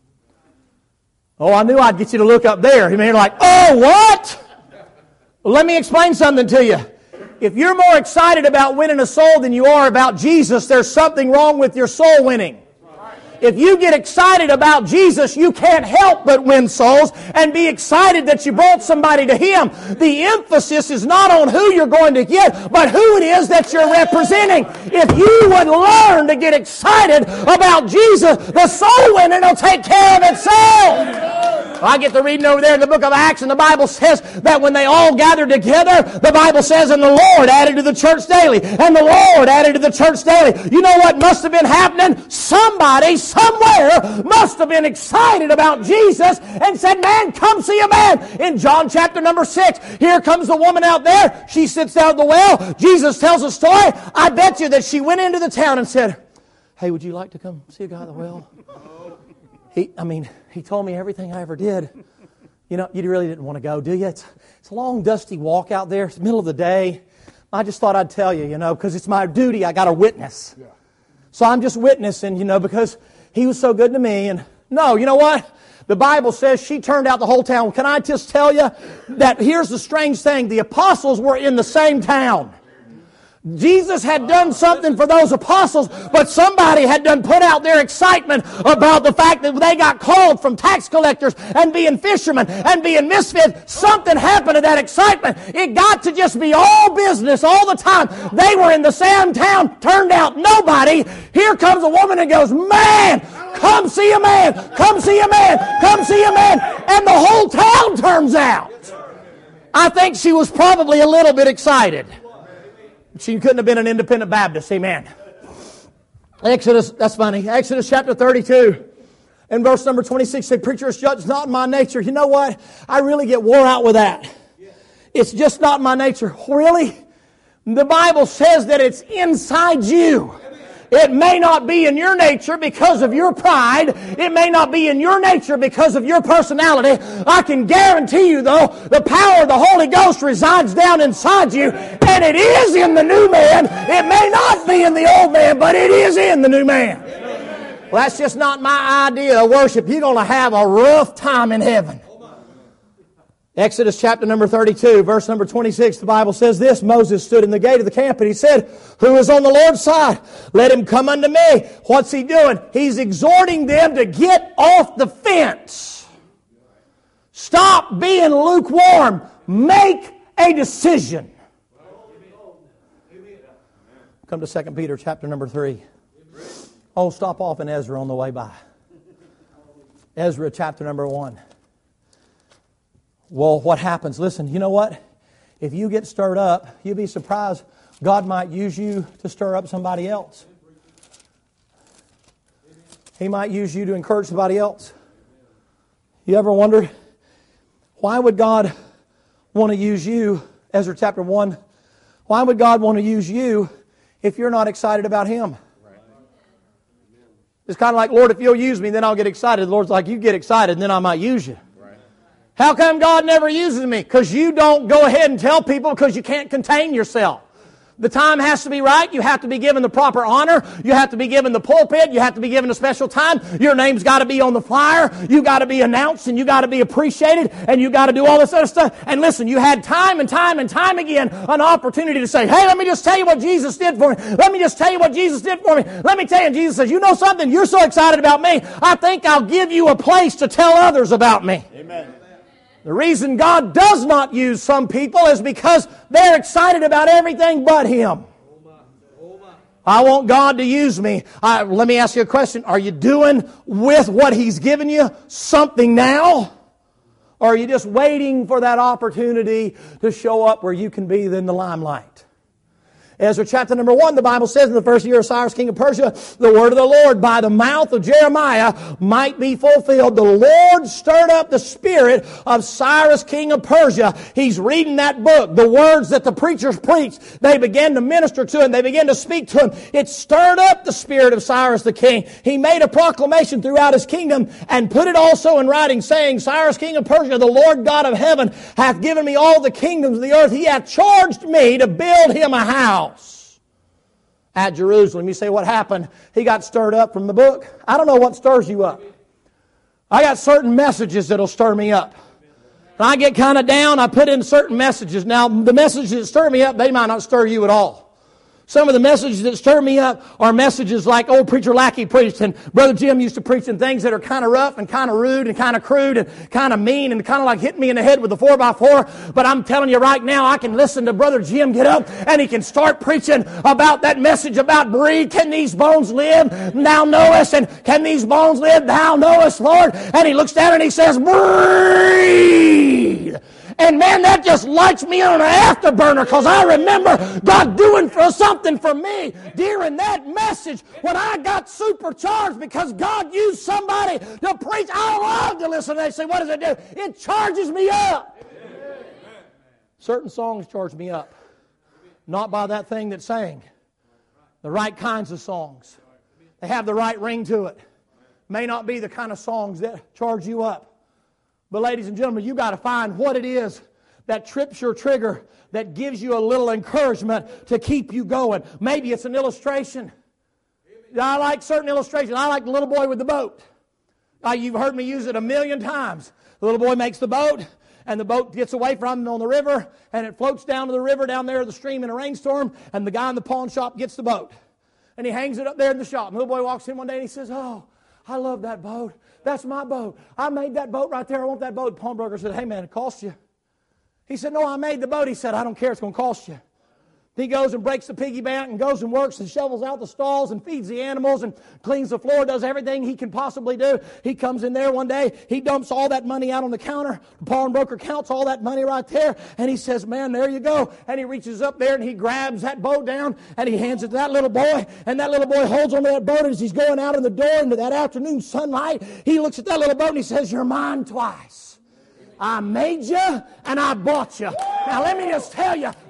Oh, I knew I'd get you to look up there. You may be like, oh, what? Well, let me explain something to you. If you're more excited about winning a soul than you are about Jesus, there's something wrong with your soul winning. If you get excited about Jesus, you can't help but win souls and be excited that you brought somebody to Him. The emphasis is not on who you're going to get, but who it is that you're representing. If you would learn to get excited about Jesus, the soul winning will take care of itself. I get to reading over there in the book of Acts, and the Bible says that when they all gathered together, the Bible says, and the Lord added to the church daily. And the Lord added to the church daily. You know what must have been happening? Somebody, somewhere, must have been excited about Jesus and said, man, come see a man. In John chapter number 6, here comes the woman out there. She sits down at the well. Jesus tells a story. I bet you that she went into the town and said, hey, would you like to come see a guy at the well? He told me everything I ever did. You know, you really didn't want to go, do you? It's a long, dusty walk out there. It's the middle of the day. I just thought I'd tell you, because it's my duty. I got to witness. Yeah. So I'm just witnessing, because he was so good to me. And no, you know what? The Bible says she turned out the whole town. Can I just tell you that here's the strange thing. The apostles were in the same town. Jesus had done something for those apostles, but somebody had done put out their excitement about the fact that they got called from tax collectors and being fishermen and being misfits. Something happened to that excitement. It got to just be all business all the time. They were in the same town, turned out nobody. Here comes a woman and goes, man, come see a man, come see a man, come see a man. And the whole town turns out. I think she was probably a little bit excited. She couldn't have been an independent Baptist. Amen. Exodus, that's funny. Exodus chapter 32 and verse number 26 said, preacher, it's just not my nature. You know what? I really get wore out with that. It's just not my nature. Really? The Bible says that it's inside you. It may not be in your nature because of your pride. It may not be in your nature because of your personality. I can guarantee you, though, the power of the Holy Ghost resides down inside you, and it is in the new man. It may not be in the old man, but it is in the new man. Well, that's just not my idea of worship. You're going to have a rough time in heaven. Exodus chapter number 32, verse number 26, the Bible says this, Moses stood in the gate of the camp and he said, who is on the Lord's side? Let him come unto me. What's he doing? He's exhorting them to get off the fence. Stop being lukewarm. Make a decision. Come to 2 Peter chapter number 3. Oh, stop off in Ezra on the way by. Ezra chapter number 1. Well, what happens? Listen, you know what? If you get stirred up, you'll be surprised. God might use you to stir up somebody else. He might use you to encourage somebody else. You ever wondered, why would God want to use you? Ezra chapter 1. Why would God want to use you if you're not excited about Him? It's kind of like, Lord, if you'll use me, then I'll get excited. The Lord's like, you get excited, and then I might use you. How come God never uses me? Because you don't go ahead and tell people because you can't contain yourself. The time has to be right. You have to be given the proper honor. You have to be given the pulpit. You have to be given a special time. Your name's got to be on the flyer. You got to be announced and you got to be appreciated and you got to do all this other stuff. And listen, you had time and time and time again an opportunity to say, hey, let me just tell you what Jesus did for me. Let me just tell you what Jesus did for me. Let me tell you. And Jesus says, you know something? You're so excited about me. I think I'll give you a place to tell others about me. Amen. The reason God does not use some people is because they're excited about everything but Him. I want God to use me. Let me ask you a question. Are you doing with what He's given you something now? Or are you just waiting for that opportunity to show up where you can be in the limelight? Ezra chapter number 1, the Bible says in the first year of Cyrus king of Persia, the word of the Lord by the mouth of Jeremiah might be fulfilled. The Lord stirred up the spirit of Cyrus king of Persia. He's reading that book. The words that the preachers preached, they began to minister to him. They began to speak to him. It stirred up the spirit of Cyrus the king. He made a proclamation throughout his kingdom and put it also in writing, saying, Cyrus king of Persia, the Lord God of heaven, hath given me all the kingdoms of the earth. He hath charged me to build him a house at Jerusalem. You say, what happened? He got stirred up from the book. I don't know what stirs you up. I got certain messages that'll stir me up. When I get kind of down, I put in certain messages. Now, the messages that stir me up, they might not stir you at all. Some of the messages that stir me up are messages like old preacher Lackey preached, and Brother Jim used to preach in things that are kind of rough and kind of rude and kind of crude and kind of mean and kind of like hitting me in the head with a 4x4. But I'm telling you right now, I can listen to Brother Jim get up and he can start preaching about that message about breathe. Can these bones live? Thou knowest. And can these bones live? Thou knowest, Lord. And he looks down and he says, breathe. And man, that just lights me on an afterburner because I remember God doing something for me during that message when I got supercharged because God used somebody to preach. I love to listen. They say, what does it do? It charges me up. Amen. Certain songs charge me up. Not by that thing that sang. The right kinds of songs. They have the right ring to it. May not be the kind of songs that charge you up. But ladies and gentlemen, you got to find what it is that trips your trigger, that gives you a little encouragement to keep you going. Maybe it's an illustration. I like certain illustrations. I like the little boy with the boat. You've heard me use it a million times. The little boy makes the boat, and the boat gets away from him on the river, and it floats down to the river down there, the stream in a rainstorm, and the guy in the pawn shop gets the boat. And he hangs it up there in the shop. And the little boy walks in one day and he says, oh, I love that boat. That's my boat. I made that boat right there. I want that boat. The pawnbroker said, hey man, it cost you. He said, no, I made the boat. He said, I don't care. It's going to cost you. He goes and breaks the piggy bank and goes and works and shovels out the stalls and feeds the animals and cleans the floor, does everything he can possibly do. He comes in there one day. He dumps all that money out on the counter. The pawnbroker counts all that money right there. And he says, man, there you go. And he reaches up there and he grabs that boat down and he hands it to that little boy. And that little boy holds onto that boat as he's going out in the door into that afternoon sunlight. He looks at that little boat and he says, you're mine twice. I made you and I bought you. Now let me just tell you,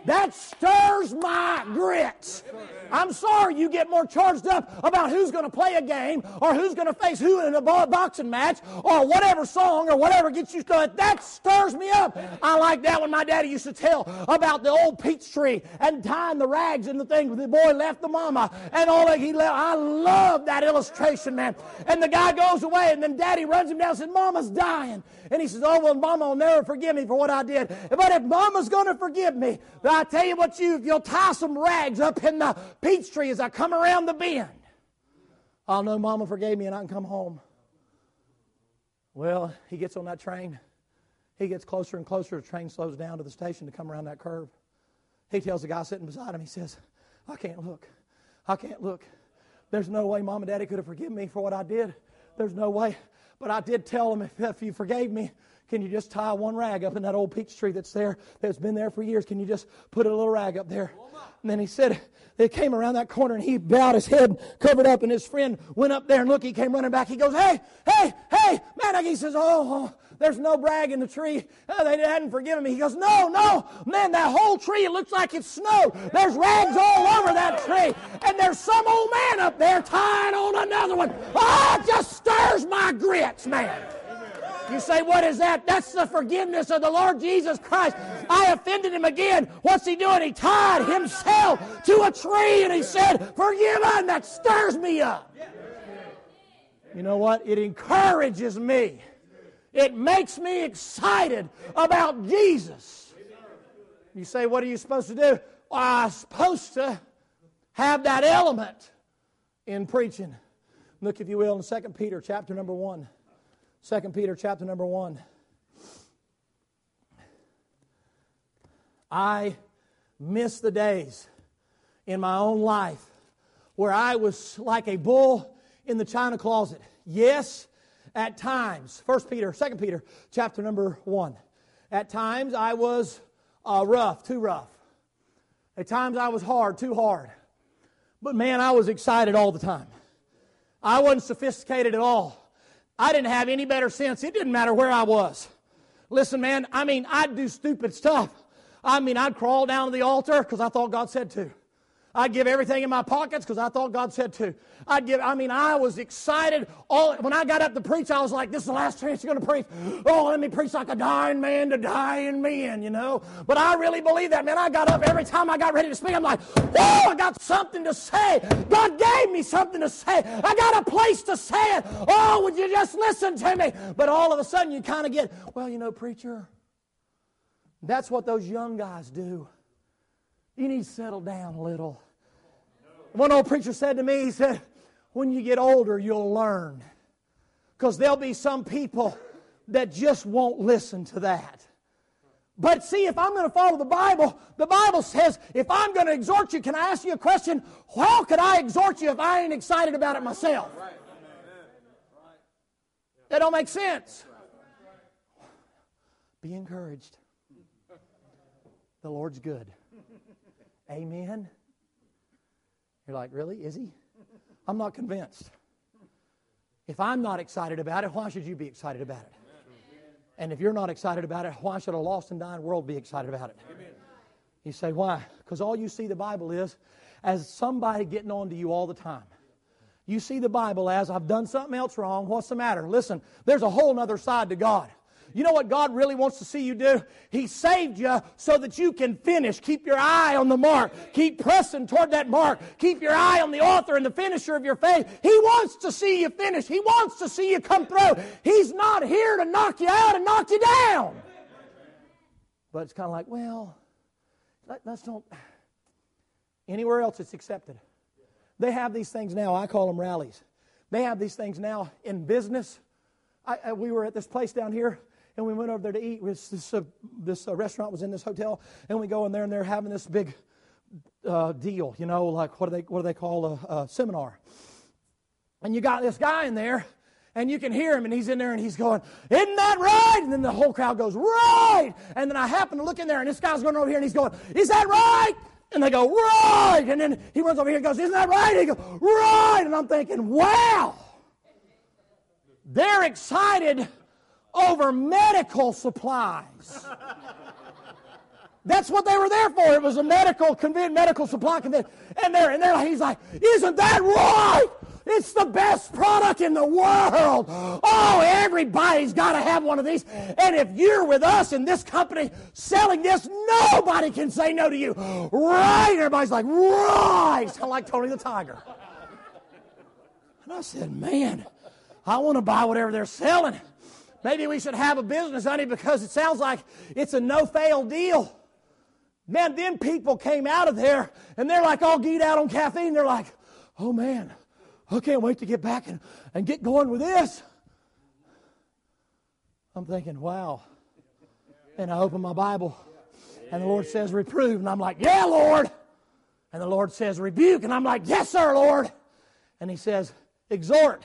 That stirs my grits. I'm sorry you get more charged up about who's going to play a game or who's going to face who in a boxing match or whatever song or whatever gets you started. That stirs me up. I like that when my daddy used to tell about the old peach tree and tying the rags in the thing. The boy left the mama and all that he left. I love that illustration, man. And the guy goes away and then daddy runs him down and says, Mama's dying. And he says, oh, well, Mama will never forgive me for what I did. But if Mama's going to forgive me, I tell you what, if you'll tie some rags up in the peach tree as I come around the bend, I'll know Mama forgave me and I can come home. Well, he gets on that train. He gets closer and closer. The train slows down to the station to come around that curve. He tells the guy sitting beside him, he says, I can't look. I can't look. There's no way Mom and Daddy could have forgiven me for what I did. There's no way. But I did tell them, if you forgave me, can you just tie one rag up in that old peach tree that's there, that's been there for years? Can you just put a little rag up there? And then he said, they came around that corner and he bowed his head, covered up, and his friend went up there and look, he came running back. He goes, hey, man. He says, oh, there's no rag in the tree. Oh, they hadn't forgiven me. He goes, no, man, that whole tree, it looks like it snowed. There's rags all over that tree. And there's some old man up there tying on another one. Oh, it just stirs my grits, man. You say, what is that? That's the forgiveness of the Lord Jesus Christ. I offended him again. What's he doing? He tied himself to a tree and he said, forgive him. That stirs me up. You know what? It encourages me. It makes me excited about Jesus. You say, what are you supposed to do? Well, I'm supposed to have that element in preaching. Look, if you will, in 2 Peter chapter number 1. 2 Peter chapter number 1. I miss the days in my own life where I was like a bull in the china closet. Yes, at times. 2 Peter chapter number 1. At times I was rough, too rough. At times I was hard, too hard. But man, I was excited all the time. I wasn't sophisticated at all. I didn't have any better sense. It didn't matter where I was. Listen, man, I'd do stupid stuff. I'd crawl down to the altar because I thought God said to. I'd give everything in my pockets because I thought God said to. I was excited. When I got up to preach, I was like, this is the last chance you're going to preach. Oh, let me preach like a dying man to dying men, you know. But I really believe that, man. I got up every time I got ready to speak. I'm like, whoa, I got something to say. God gave me something to say. I got a place to say it. Oh, would you just listen to me? But all of a sudden you kind of get, well, you know, preacher, that's what those young guys do. You need to settle down a little. One old preacher said to me, he said, when you get older, you'll learn. Because there'll be some people that just won't listen to that. But see, if I'm going to follow the Bible says, if I'm going to exhort you, can I ask you a question? How could I exhort you if I ain't excited about it myself? That don't make sense. Be encouraged. The Lord's good. Amen. You're like, really? Is he? I'm not convinced. If I'm not excited about it, why should you be excited about it? And if you're not excited about it, why should a lost and dying world be excited about it? You say, why? Because all you see the Bible is as somebody getting on to you all the time. You see the Bible as, I've done something else wrong. What's the matter? Listen, there's a whole other side to God. You know what God really wants to see you do? He saved you so that you can finish. Keep your eye on the mark. Keep pressing toward that mark. Keep your eye on the author and the finisher of your faith. He wants to see you finish. He wants to see you come through. He's not here to knock you out and knock you down. But it's kind of like, well, let's don't. Anywhere else it's accepted. They have these things now. I call them rallies. They have these things now in business. We were at this place down here. And we went over there to eat. This restaurant was in this hotel, and we go in there, and they're having this big deal, you know, like what do they call a seminar? And you got this guy in there, and you can hear him, and he's in there, and he's going, "Isn't that right?" And then the whole crowd goes, "Right!" And then I happen to look in there, and this guy's going over here, and he's going, "Is that right?" And they go, "Right!" And then he runs over here and goes, "Isn't that right?" And he goes, "Right!" And I'm thinking, wow, they're excited over medical supplies. That's what they were there for. It was a medical supply convention. And he's like, isn't that right? It's the best product in the world. Oh, everybody's got to have one of these. And if you're with us in this company selling this, nobody can say no to you. Right? Everybody's like, right. Sound like Tony the Tiger. And I said, man, I want to buy whatever they're selling. Maybe we should have a business, honey, because it sounds like it's a no-fail deal. Man, then people came out of there, and they're like all geeked out on caffeine. They're like, oh, man, I can't wait to get back and get going with this. I'm thinking, wow. And I open my Bible, and the Lord says reprove. And I'm like, yeah, Lord. And the Lord says rebuke. And I'm like, yes, sir, Lord. And He says exhort.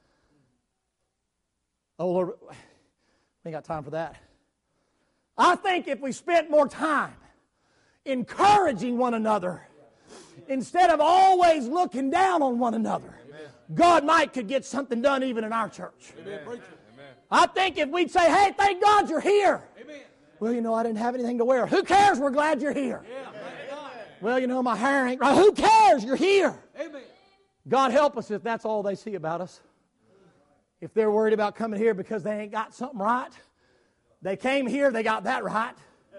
Oh, Lord, we ain't got time for that. I think if we spent more time encouraging one another instead of always looking down on one another, God could get something done even in our church. I think if we'd say, hey, thank God you're here. Well, you know, I didn't have anything to wear. Who cares? We're glad you're here. Well, you know, my hair ain't right. Who cares? You're here. God help us if that's all they see about us. If they're worried about coming here because they ain't got something right, they came here, they got that right.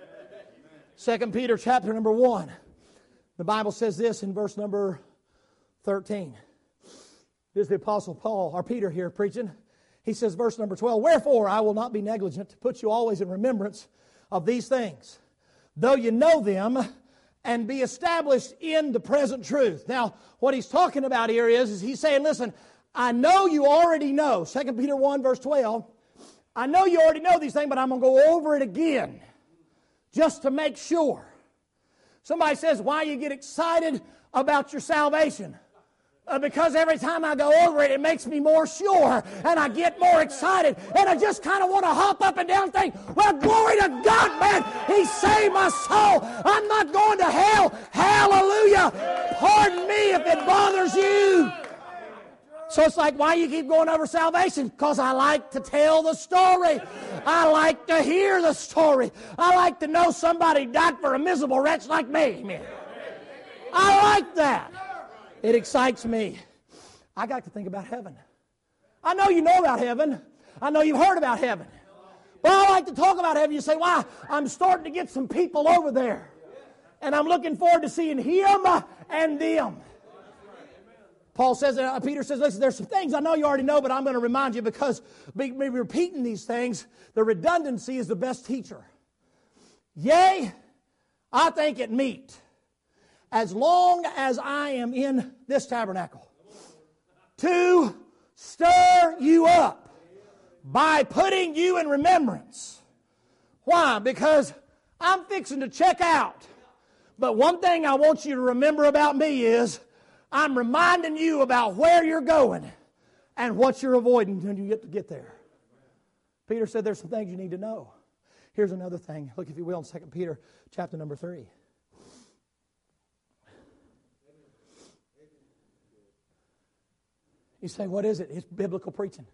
2 Peter chapter number 1. The Bible says this in verse number 13. This is the Apostle Paul, or Peter here preaching. He says, verse number 12, wherefore I will not be negligent to put you always in remembrance of these things, though you know them, and be established in the present truth. Now, what he's talking about here is he's saying, listen, I know you already know. 2 Peter 1, verse 12. I know you already know these things, but I'm going to go over it again just to make sure. Somebody says, why you get excited about your salvation? Because every time I go over it, it makes me more sure, and I get more excited, and I just kind of want to hop up and down and think, well, glory to God, man, He saved my soul. I'm not going to hell. Hallelujah. Pardon me if it bothers you. So it's like, why you keep going over salvation? Because I like to tell the story. I like to hear the story. I like to know somebody died for a miserable wretch like me. Amen. I like that. It excites me. I got to think about heaven. I know you know about heaven. I know you've heard about heaven. But I like to talk about heaven. You say, why? I'm starting to get some people over there. And I'm looking forward to seeing him and them. Paul says, Peter says, listen, there's some things I know you already know, but I'm going to remind you because me repeating these things, the redundancy is the best teacher. Yea, I think it meet, as long as I am in this tabernacle, to stir you up by putting you in remembrance. Why? Because I'm fixing to check out. But one thing I want you to remember about me is I'm reminding you about where you're going and what you're avoiding when you get there. Peter said there's some things you need to know. Here's another thing. Look, if you will, in 2 Peter chapter number 3. You say, what is it? It's biblical preaching.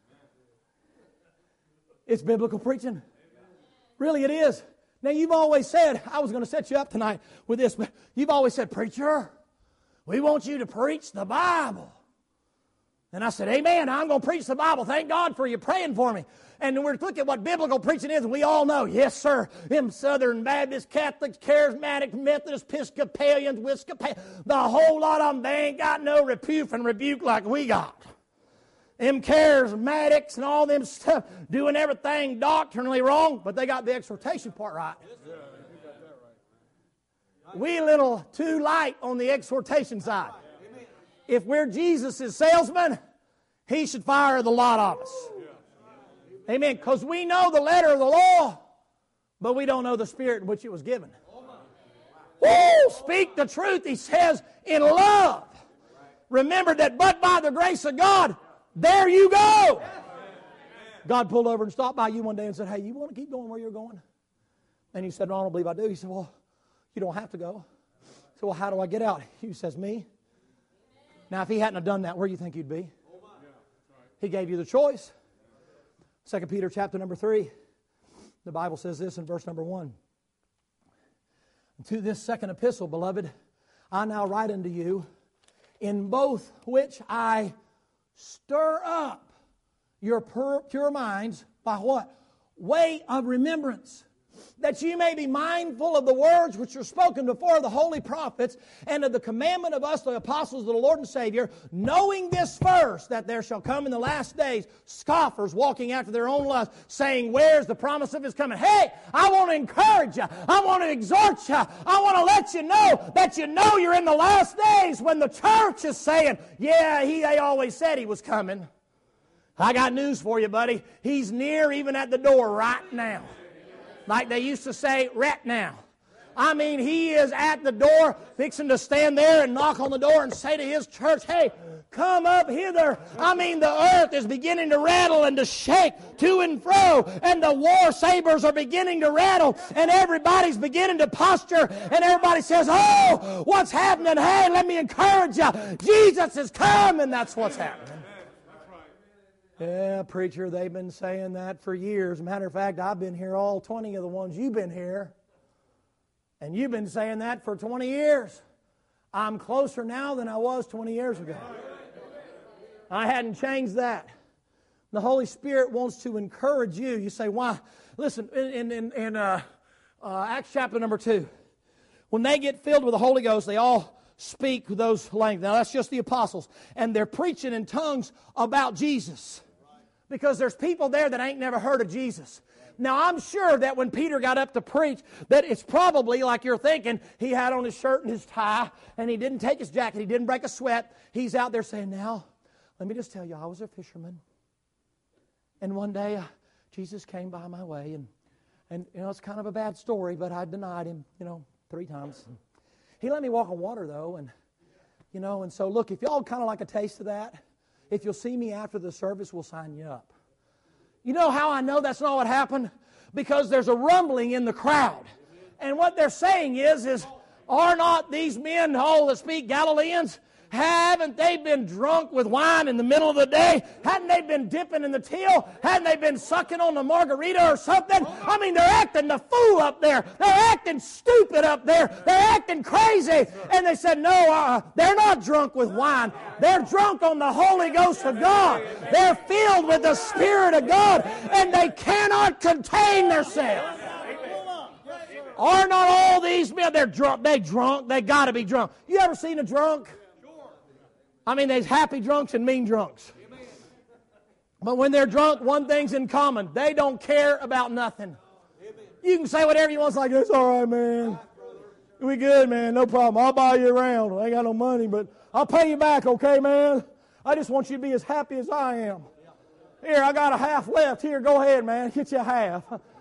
It's biblical preaching. Really, it is. Now, you've always said, I was going to set you up tonight with this, but you've always said, preacher, we want you to preach the Bible. And I said, amen, I'm going to preach the Bible. Thank God for you praying for me. And we're looking at what biblical preaching is, and we all know, yes, sir, them Southern Baptists, Catholics, Charismatic, Methodists, Episcopalians, the whole lot of them, they ain't got no reproof and rebuke like we got. Them Charismatics and all them stuff doing everything doctrinally wrong, but they got the exhortation part right. We a little too light on the exhortation side. If we're Jesus' salesman, He should fire the lot of us. Amen. Because we know the letter of the law, but we don't know the spirit in which it was given. Woo! Speak the truth, He says, in love. Remember that but by the grace of God, there you go. God pulled over and stopped by you one day and said, hey, you want to keep going where you're going? And you said, no, I don't believe I do. He said, well, you don't have to go. I said, well, how do I get out? He says, me. Now, if He hadn't have done that, where do you think you'd be? He gave you the choice. 2 Peter chapter number 3. The Bible says this in verse number 1. To this second epistle, beloved, I now write unto you, in both which I stir up your pure minds by what? Way of remembrance, that you may be mindful of the words which were spoken before the holy prophets, and of the commandment of us, the apostles of the Lord and Savior, knowing this first, that there shall come in the last days scoffers walking after their own lust, saying, where's the promise of His coming? Hey, I want to encourage you. I want to exhort you. I want to let you know that you know you're in the last days, when the church is saying, yeah, they always said He was coming. I got news for you, buddy. He's near, even at the door right now. Like they used to say, right now. I mean, He is at the door, fixing to stand there and knock on the door and say to His church, hey, come up hither. I mean, the earth is beginning to rattle and to shake to and fro, and the war sabers are beginning to rattle, and everybody's beginning to posture, and everybody says, oh, what's happening? Hey, let me encourage you. Jesus is coming. That's what's happening. Yeah, preacher, they've been saying that for years. Matter of fact, I've been here all 20 of the ones you've been here. And you've been saying that for 20 years. I'm closer now than I was 20 years ago. I hadn't changed that. The Holy Spirit wants to encourage you. You say, why? Listen, in Acts chapter number 2, when they get filled with the Holy Ghost, they all speak those languages. Now, that's just the apostles. And they're preaching in tongues about Jesus. Because there's people there that ain't never heard of Jesus. Now, I'm sure that when Peter got up to preach, that it's probably like you're thinking, he had on his shirt and his tie, and he didn't take his jacket, he didn't break a sweat. He's out there saying, now, let me just tell you, I was a fisherman. And one day, Jesus came by my way, and you know, it's kind of a bad story, but I denied Him, 3 times. He let me walk on water, though, and so look, if y'all kind of like a taste of that, if you'll see me after the service, we'll sign you up. You know how I know that's not what happened? Because there's a rumbling in the crowd. And what they're saying is are not these men, all that speak Galileans? Haven't they been drunk with wine in the middle of the day? Hadn't they been dipping in the till? Hadn't they been sucking on the margarita or something? I mean, they're acting the fool up there. They're acting stupid up there. They're acting crazy. And they said, no, they're not drunk with wine. They're drunk on the Holy Ghost of God. They're filled with the Spirit of God, and they cannot contain themselves. Are not all these men, they're drunk, they got to be drunk. You ever seen a drunk? I mean, there's happy drunks and mean drunks. But when they're drunk, one thing's in common. They don't care about nothing. You can say whatever you want. It's like, it's all right, man. We good, man. No problem. I'll buy you around. I ain't got no money, but I'll pay you back, okay, man? I just want you to be as happy as I am. Here, I got a half left. Here, go ahead, man. Get you a half.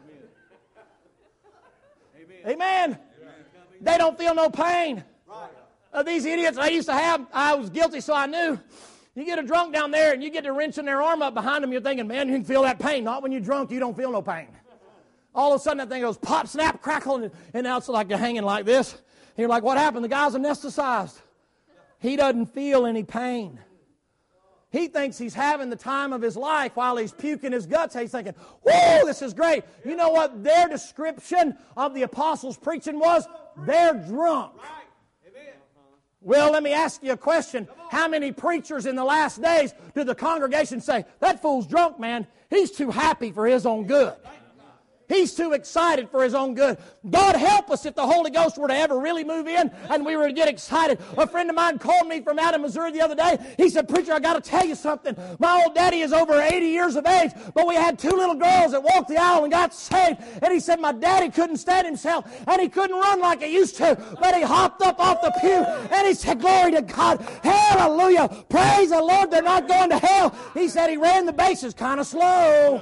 Amen. They don't feel no pain. These idiots I used to have, I was guilty, so I knew. You get a drunk down there and you get to wrenching their arm up behind them, you're thinking, man, you can feel that pain. Not when you're drunk, you don't feel no pain. All of a sudden that thing goes pop, snap, crackle, and now it's like you're hanging like this. And you're like, what happened? The guy's anesthetized. He doesn't feel any pain. He thinks he's having the time of his life while he's puking his guts. He's thinking, whoa, this is great. You know what their description of the apostles' preaching was? They're drunk. Well, let me ask you a question. How many preachers in the last days do the congregation say, that fool's drunk, man. He's too happy for his own good. He's too excited for his own good. God help us if the Holy Ghost were to ever really move in and we were to get excited. A friend of mine called me from out in Missouri the other day. He said, preacher, I got to tell you something. My old daddy is over 80 years of age, but we had 2 little girls that walked the aisle and got saved. And he said, my daddy couldn't stand himself and he couldn't run like he used to, but he hopped up off the pew and he said, glory to God. Hallelujah. Praise the Lord. They're not going to hell. He said he ran the bases kind of slow.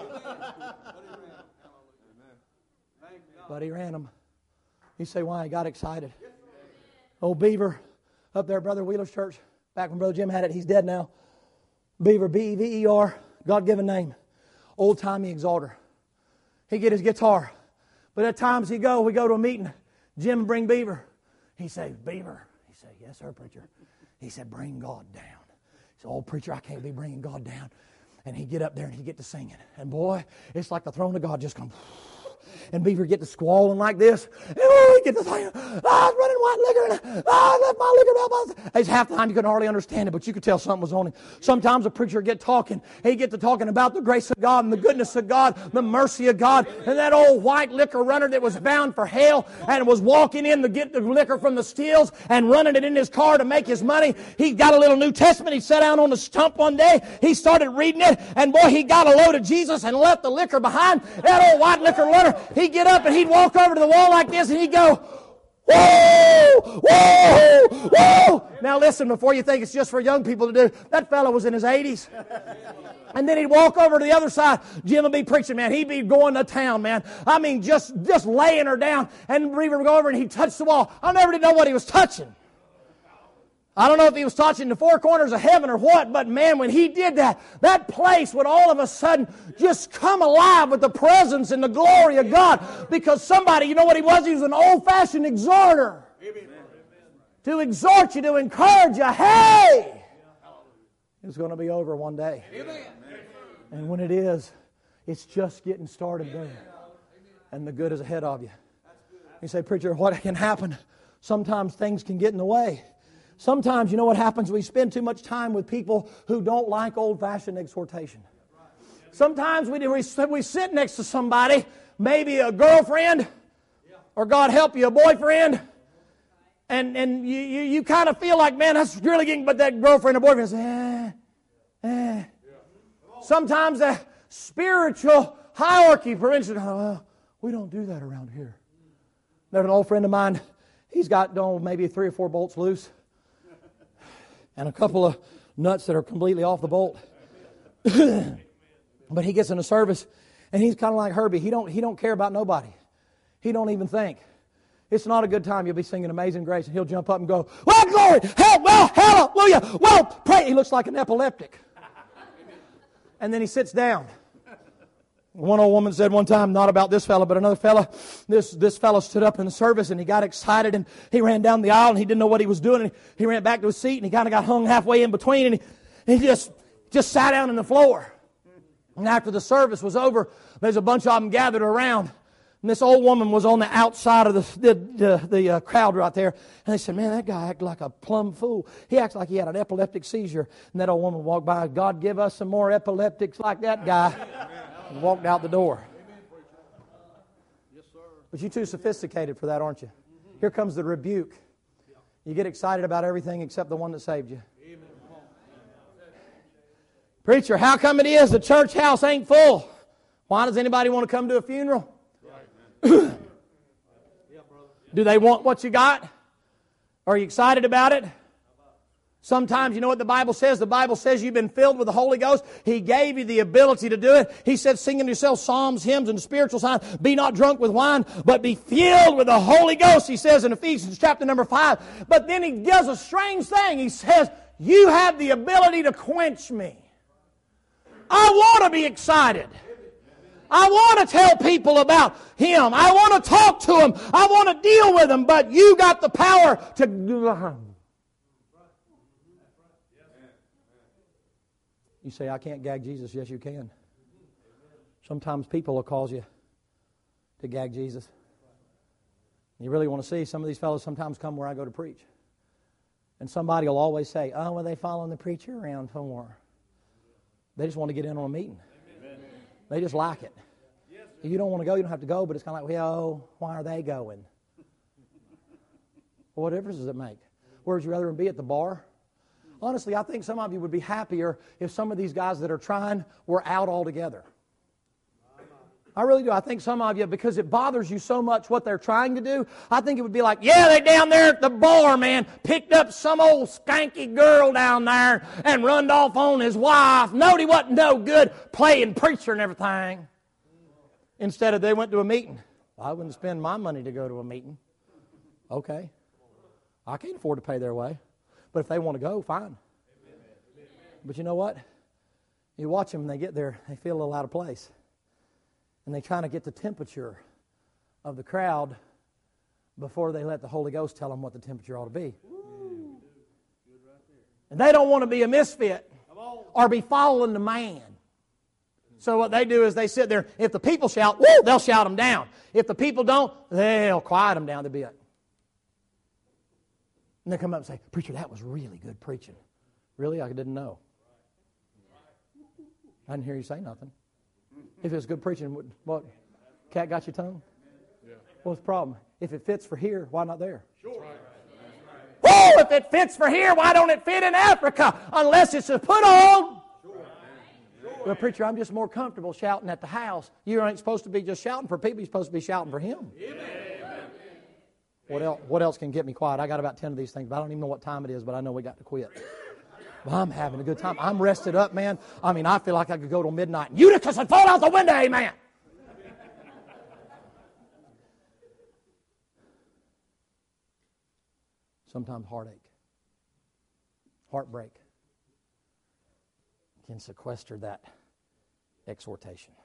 But he ran them. You say, why? He got excited. Old Beaver up there, Brother Wheeler's church, back when Brother Jim had it, he's dead now. Beaver, B-E-V-E-R, God-given name. Old-timey exalter. He'd get his guitar. But at times we go to a meeting. Jim would bring Beaver. He say, Beaver. He say, yes, sir, preacher. He said, bring God down. He said, oh, preacher, I can't be bringing God down. And he'd get up there and he'd get to singing. And boy, it's like the throne of God just come. And Beaver get to squalling like this. And he get to saying, I was running white liquor, and I left my liquor belt. It's half the time you couldn't hardly understand it, but you could tell something was on him. Sometimes a preacher would get talking. He'd get to talking about the grace of God and the goodness of God, the mercy of God. And that old white liquor runner that was bound for hell and was walking in to get the liquor from the stills and running it in his car to make his money. He got a little New Testament. He sat down on the stump one day. He started reading it, and boy, he got a load of Jesus and left the liquor behind. That old white liquor runner, he'd get up and he'd walk over to the wall like this, and he'd go, whoa, whoa, whoa. Now listen, before you think it's just for young people to do, that fellow was in his 80s. And then he'd walk over to the other side. Jim would be preaching, man. He'd be going to town, man. I mean, just laying her down. And Beaver would go over and he'd touch the wall. I never did know what he was touching. I don't know if he was touching the four corners of heaven or what, but man, when he did that, that place would all of a sudden just come alive with the presence and the glory of God. Because somebody, you know what he was? He was an old-fashioned exhorter. Amen. To exhort you, to encourage you. Hey! It's going to be over one day. Amen. And when it is, it's just getting started there. And the good is ahead of you. You say, preacher, what can happen? Sometimes things can get in the way. Sometimes, you know what happens? We spend too much time with people who don't like old-fashioned exhortation. Sometimes we sit next to somebody, maybe a girlfriend, or God help you, a boyfriend, and you kind of feel like, man, that's really getting, but that girlfriend or boyfriend says, Sometimes a spiritual hierarchy, for instance, we don't do that around here. There's an old friend of mine, he's got maybe 3 or 4 bolts loose. And a couple of nuts that are completely off the bolt. But he gets in a service, and he's kind of like Herbie. He don't care about nobody. He don't even think. It's not a good time. You'll be singing Amazing Grace, and he'll jump up and go, well, glory, well, hallelujah, well, pray. He looks like an epileptic. And then he sits down. One old woman said one time, not about this fella, but another fella, this fella stood up in the service and he got excited and he ran down the aisle and he didn't know what he was doing. And he ran back to his seat and he kind of got hung halfway in between and he just sat down on the floor. And after the service was over, there's a bunch of them gathered around. And this old woman was on the outside of the crowd right there. And they said, man, that guy acted like a plumb fool. He acts like he had an epileptic seizure. And that old woman walked by, God give us some more epileptics like that guy. And walked out the door. But you're too sophisticated for that, aren't you? Here comes the rebuke. You get excited about everything except the one that saved you. Preacher, how come it is the church house ain't full? Why does anybody want to come to a funeral? Do they want what you got? Are you excited about it? Sometimes, you know what the Bible says? The Bible says you've been filled with the Holy Ghost. He gave you the ability to do it. He said, singing to yourself psalms, hymns, and spiritual songs. Be not drunk with wine, but be filled with the Holy Ghost, he says in Ephesians chapter number 5. But then he does a strange thing. He says, you have the ability to quench me. I want to be excited. I want to tell people about Him. I want to talk to them. I want to deal with them. But you got the power to... You say, I can't gag Jesus. Yes, you can. Sometimes people will cause you to gag Jesus. You really want to see, some of these fellows sometimes come where I go to preach. And somebody will always say, oh, well, they following the preacher around for. They just want to get in on a meeting. Amen. They just like it. If you don't want to go, you don't have to go, but it's kind of like, well, why are they going? Well, what difference does it make? Where would you rather be, at the bar? Honestly, I think some of you would be happier if some of these guys that are trying were out altogether. I really do. I think some of you, because it bothers you so much what they're trying to do, I think it would be like, yeah, they down there at the bar, man, picked up some old skanky girl down there and runned off on his wife. Knowed he wasn't no good, playing preacher and everything. Instead of they went to a meeting. I wouldn't spend my money to go to a meeting. Okay. I can't afford to pay their way. But if they want to go, fine. But you know what? You watch them, they get there, they feel a little out of place. And they try to get the temperature of the crowd before they let the Holy Ghost tell them what the temperature ought to be. And they don't want to be a misfit or be following the man. So what they do is they sit there. If the people shout, woo, they'll shout them down. If the people don't, they'll quiet them down a bit. And they come up and say, preacher, that was really good preaching. Really? I didn't know. I didn't hear you say nothing. If it was good preaching, what? Cat got your tongue? What's the problem? If it fits for here, why not there? Sure. Oh, if it fits for here, why don't it fit in Africa? Unless it's a put on. Well, preacher, I'm just more comfortable shouting at the house. You ain't supposed to be just shouting for people. You're supposed to be shouting for Him. Amen. What else can get me quiet? I got about 10 of these things, but I don't even know what time it is, but I know we got to quit. Well, I'm having a good time. I'm rested up, man. I mean, I feel like I could go till midnight. Eutychus would fall out the window, amen. Sometimes heartache, heartbreak can sequester that exhortation.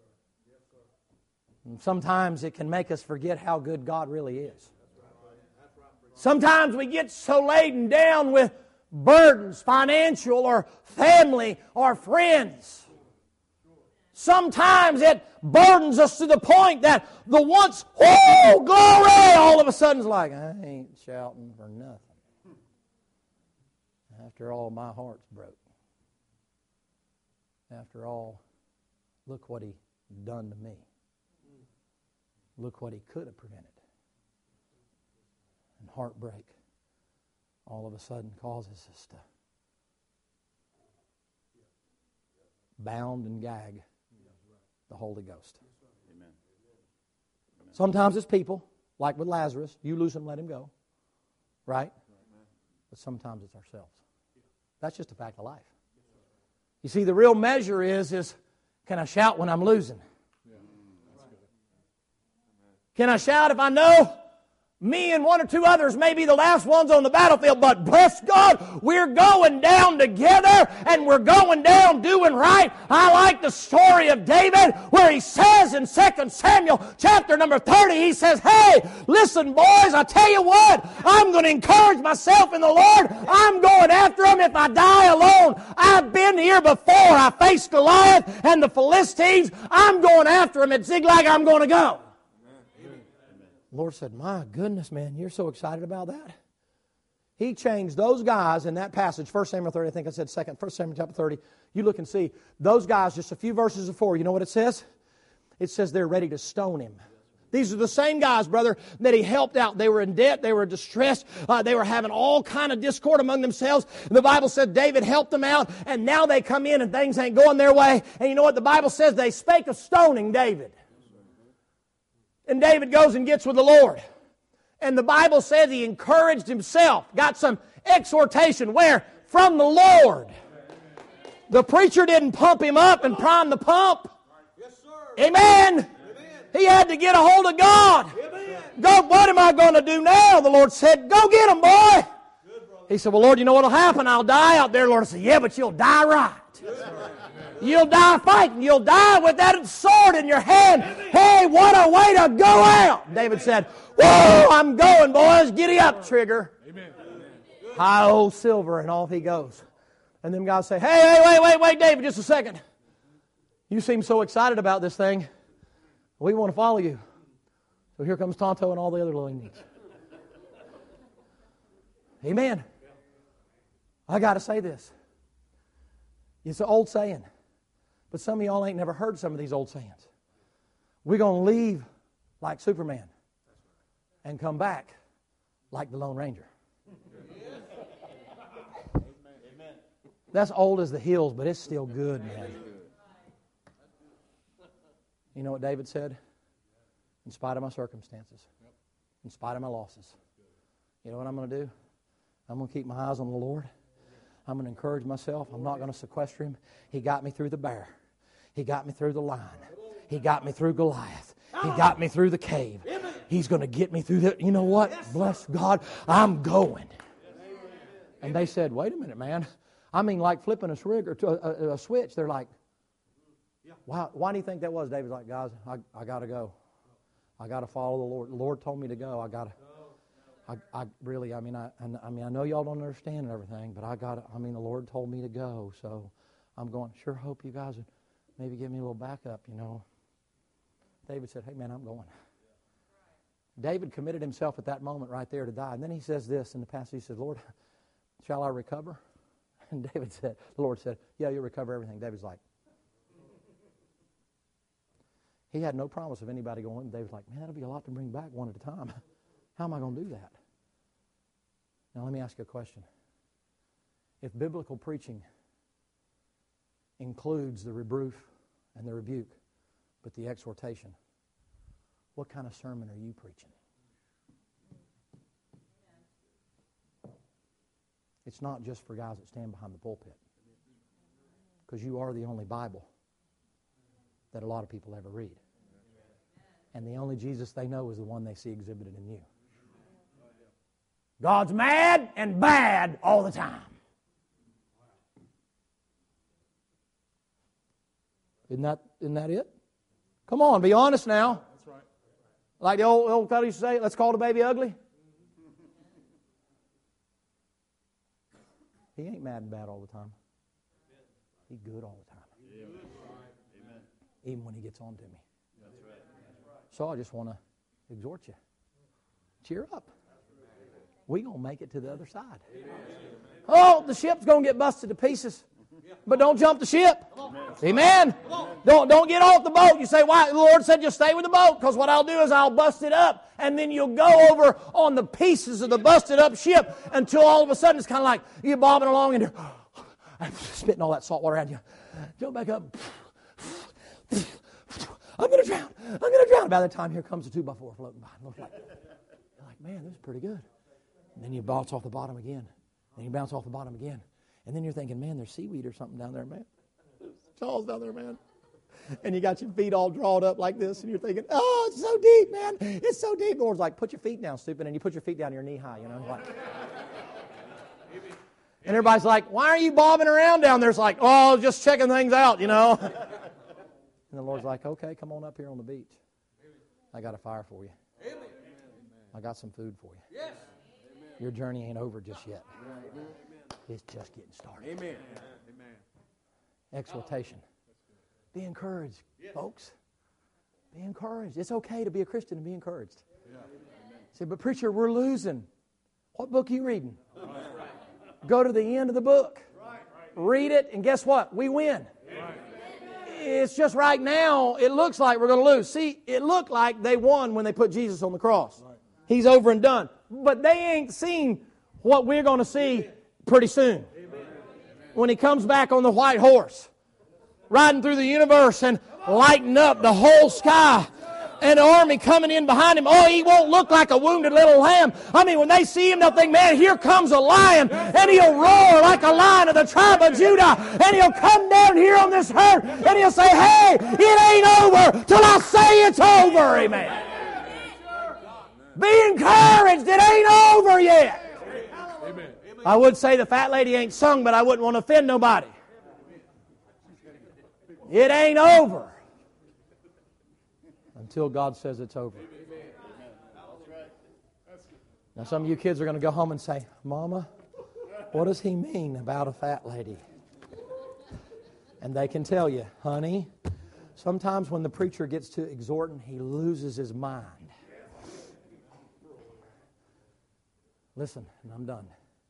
And sometimes it can make us forget how good God really is. Sometimes we get so laden down with burdens, financial or family or friends. Sometimes it burdens us to the point that the once, oh, glory, all of a sudden is like, I ain't shouting for nothing. After all, my heart's broke. After all, look what He done to me. Look what He could have prevented. And heartbreak all of a sudden causes us to bound and gag the Holy Ghost. Amen. Sometimes it's people, like with Lazarus. You lose him, let him go. Right? But sometimes it's ourselves. That's just a fact of life. You see, the real measure is can I shout when I'm losing? Can I shout if I know me and one or two others may be the last ones on the battlefield, but bless God, we're going down together and we're going down doing right. I like the story of David where he says in 2 Samuel chapter number 30, he says, hey, listen boys, I tell you what, I'm going to encourage myself in the Lord. I'm going after him if I die alone. I've been here before. I faced Goliath and the Philistines. I'm going after him at Ziklag. I'm going to go. The Lord said, my goodness, man, you're so excited about that? He changed those guys in that passage, 1 Samuel 30, I think I said 1 Samuel chapter 30. You look and see, those guys, just a few verses before, you know what it says? It says they're ready to stone him. These are the same guys, brother, that he helped out. They were in debt. They were distressed. They were having all kind of discord among themselves. The Bible said David helped them out, and now they come in and things ain't going their way. And you know what the Bible says? They spake of stoning David. And David goes and gets with the Lord. And the Bible says he encouraged himself, got some exhortation. Where? From the Lord. The preacher didn't pump him up and prime the pump. Amen. He had to get a hold of God. God, what am I going to do now? The Lord said, go get him, boy. He said, well, Lord, you know what will happen? I'll die out there. The Lord said, yeah, but you'll die right. You'll die fighting. You'll die with that sword in your hand. Hey, what a way to go out. David said, whoa, I'm going, boys. Giddy up, trigger. Amen. High old silver, and off he goes. And them guys say, hey, wait, David, just a second. You seem so excited about this thing. We want to follow you. So here comes Tonto and all the other little Indians. Amen. I got to say this. It's an old saying. But some of y'all ain't never heard some of these old sayings. We're going to leave like Superman and come back like the Lone Ranger. That's old as the hills, but it's still good, man. You know what David said? In spite of my circumstances, in spite of my losses, you know what I'm going to do? I'm going to keep my eyes on the Lord. I'm going to encourage myself. I'm not going to sequester him. He got me through the bear. He got me through the lion. He got me through Goliath. He got me through the cave. He's going to get me through the... You know what? Bless God, I'm going. And they said, wait a minute, man. I mean, like flipping a switch or a switch. They're like, wow, why do you think that was? David's like, guys, I got to go. I got to follow the Lord. The Lord told me to go. I got to... I know y'all don't understand and everything, but the Lord told me to go, so I'm going, sure hope you guys would maybe give me a little backup, you know. David said, hey, man, I'm going. David committed himself at that moment right there to die. And then he says this in the passage. He says, Lord, shall I recover? And David said, the Lord said, yeah, you'll recover everything. David's like, he had no promise of anybody going. David's like, man, that'll be a lot to bring back one at a time. How am I going to do that? Now, let me ask you a question. If biblical preaching includes the reproof and the rebuke, but the exhortation, what kind of sermon are you preaching? It's not just for guys that stand behind the pulpit, because you are the only Bible that a lot of people ever read. And the only Jesus they know is the one they see exhibited in you. God's mad and bad all the time. Isn't that it? Come on, be honest now. That's right. Like the old fellow used to say, let's call the baby ugly. He ain't mad and bad all the time. He's good all the time. Amen. Even when he gets on to me. So I just want to exhort you. Cheer up. We're going to make it to the other side. Oh, the ship's going to get busted to pieces. But don't jump the ship. Amen. Don't get off the boat. You say, why? The Lord said just stay with the boat, because what I'll do is I'll bust it up, and then you'll go over on the pieces of the busted up ship until all of a sudden it's kind of like you're bobbing along and you're spitting all that salt water at you. Jump back up. I'm going to drown. I'm going to drown. By the time here comes a 2x4 floating by. You're like, man, this is pretty good. And then you bounce off the bottom again. And you bounce off the bottom again. And then you're thinking, man, there's seaweed or something down there, man. Shawls down there, man. And you got your feet all drawn up like this, and you're thinking, oh, it's so deep, man. It's so deep. The Lord's like, put your feet down, stupid. And you put your feet down, you're knee high, you know. Like, and everybody's like, why are you bobbing around down there? It's like, oh, just checking things out, you know. And the Lord's like, okay, come on up here on the beach. I got a fire for you. I got some food for you. Your journey ain't over just yet. It's just getting started. Amen. Exhortation. Be encouraged, folks. Be encouraged. It's okay to be a Christian and be encouraged. Say, but preacher, we're losing. What book are you reading? Go to the end of the book. Read it, and guess what? We win. It's just right now, it looks like we're going to lose. See, it looked like they won when they put Jesus on the cross. He's over and done. But they ain't seen what we're going to see pretty soon. When he comes back on the white horse, riding through the universe and lighting up the whole sky, and an army coming in behind him. Oh, he won't look like a wounded little lamb. I mean, when they see him, they'll think, man, here comes a lion, and he'll roar like a lion of the tribe of Judah, and he'll come down here on this herd, and he'll say, hey, it ain't over till I say it's over. Amen. Be encouraged. It ain't over yet. Amen. I would say the fat lady ain't sung, but I wouldn't want to offend nobody. It ain't over until God says it's over. Now some of you kids are going to go home and say, Mama, what does he mean about a fat lady? And they can tell you, honey, sometimes when the preacher gets to exhorting, he loses his mind. Listen, and I'm done.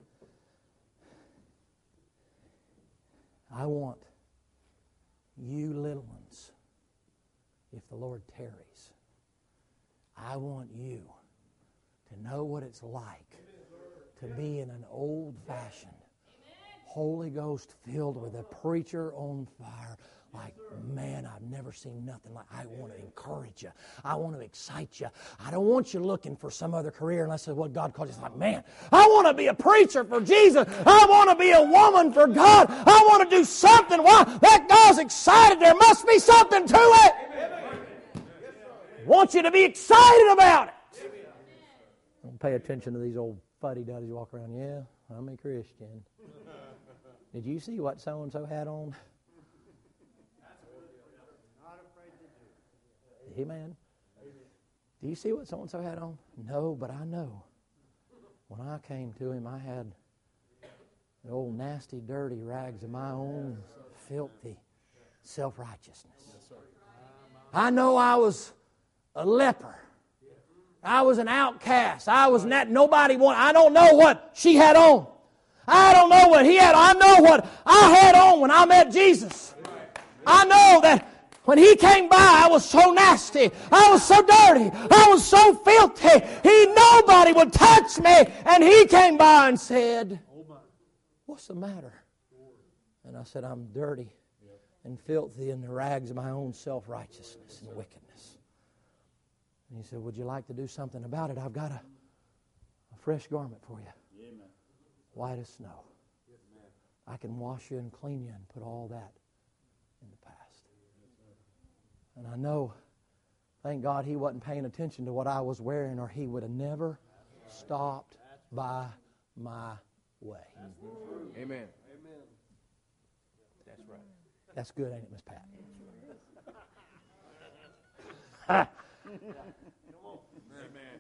I want you little ones, if the Lord tarries, I want you to know what it's like to be in an old-fashioned, Holy Ghost-filled with a preacher on fire. Like, man, I've never seen nothing like. I want to encourage you. I want to excite you. I don't want you looking for some other career unless it's what God calls you. It's like, man, I want to be a preacher for Jesus. I want to be a woman for God. I want to do something. Why? That God's excited. There must be something to it. I want you to be excited about it. Don't pay attention to these old fuddy-duddies who walk around. Yeah, I'm a Christian. Did you see what so-and-so had on? Amen. Do you see what so-and-so had on? No, but I know. When I came to him, I had the old nasty, dirty rags of my own filthy self-righteousness. I know I was a leper. I was an outcast. I was not, nobody wanted. I don't know what she had on. I don't know what he had. I know what I had on when I met Jesus. I know that when he came by, I was so nasty. I was so dirty. I was so filthy. Nobody would touch me. And he came by and said, "What's the matter?" And I said, "I'm dirty and filthy in the rags of my own self-righteousness and wickedness." And he said, "Would you like to do something about it? I've got a fresh garment for you. Amen. White as snow. I can wash you and clean you and put all that in the past." And I know, thank God he wasn't paying attention to what I was wearing, or he would have never stopped by my way. Amen. That's right. That's good, ain't it, Miss Pat? Amen.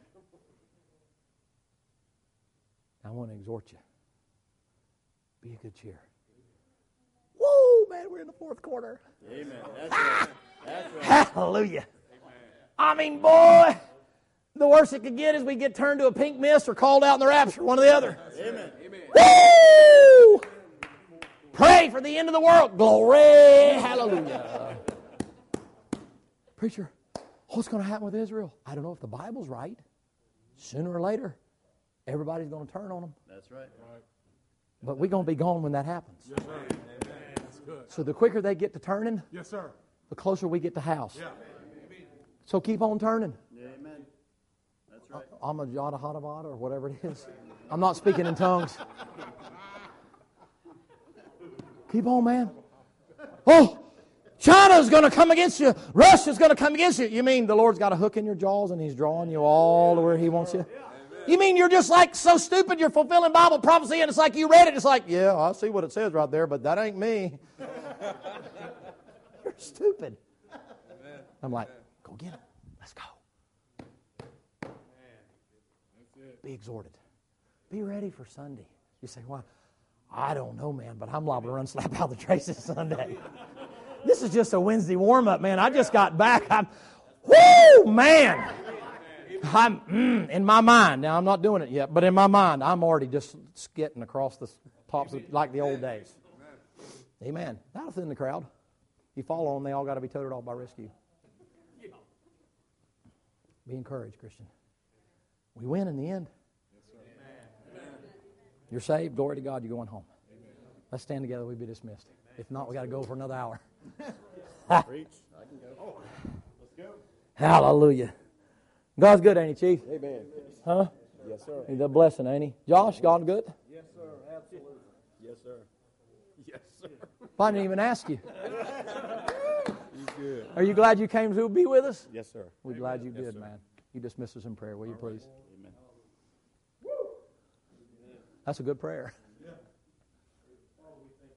I want to exhort you. Be of good cheer. Woo, man, we're in the fourth quarter. Amen. That's right. That's right. Hallelujah. I mean, boy, the worst it could get is we get turned to a pink mist or called out in the rapture, one or the other. Amen. Woo! Pray for the end of the world. Glory. Hallelujah. Preacher, what's going to happen with Israel? I don't know if the Bible's right. Sooner or later, everybody's going to turn on them. That's right. But we're going to be gone when that happens. Yes, sir. Amen. That's good. So the quicker they get to turning, Yes, sir. the closer we get to house. Yeah. So keep on turning. Amen. That's right. I'm a yada hada vada or whatever it is. I'm not speaking in tongues. Keep on, man. Oh, China's going to come against you. Russia's going to come against you. You mean the Lord's got a hook in your jaws and He's drawing you all to where He wants you? You mean you're just like so stupid you're fulfilling Bible prophecy and it's like you read it. It's like, yeah, I see what it says right there, but that ain't me. You're stupid. I'm like, go get him. Let's go. Be exhorted. Be ready for Sunday. You say, why? I don't know, man, but I'm liable to run slap out the traces Sunday. This is just a Wednesday warm-up, man. I just got back. Whoo, man. I'm in my mind. Now, I'm not doing it yet, but in my mind, I'm already just skitting across the tops of, like the old days. Amen. That'll thin the crowd. You fall on them, they all got to be toted off by rescue. Be encouraged, Christian. We win in the end. You're saved. Glory to God. You're going home. Let's stand together. We'll be dismissed. If not, we got to go for another hour. Preach. I can go. Let's go. Hallelujah. God's good, ain't He, Chief? Amen. Huh? Yes, sir. He's a blessing, ain't He? Josh, God good? Yes, sir. Absolutely. Yes, sir. Yes, sir. I didn't even ask you. He's good. Are you glad you came to be with us? Yes, sir. We're glad you did, sir. man. You dismiss us in prayer, will you please? Amen. That's a good prayer.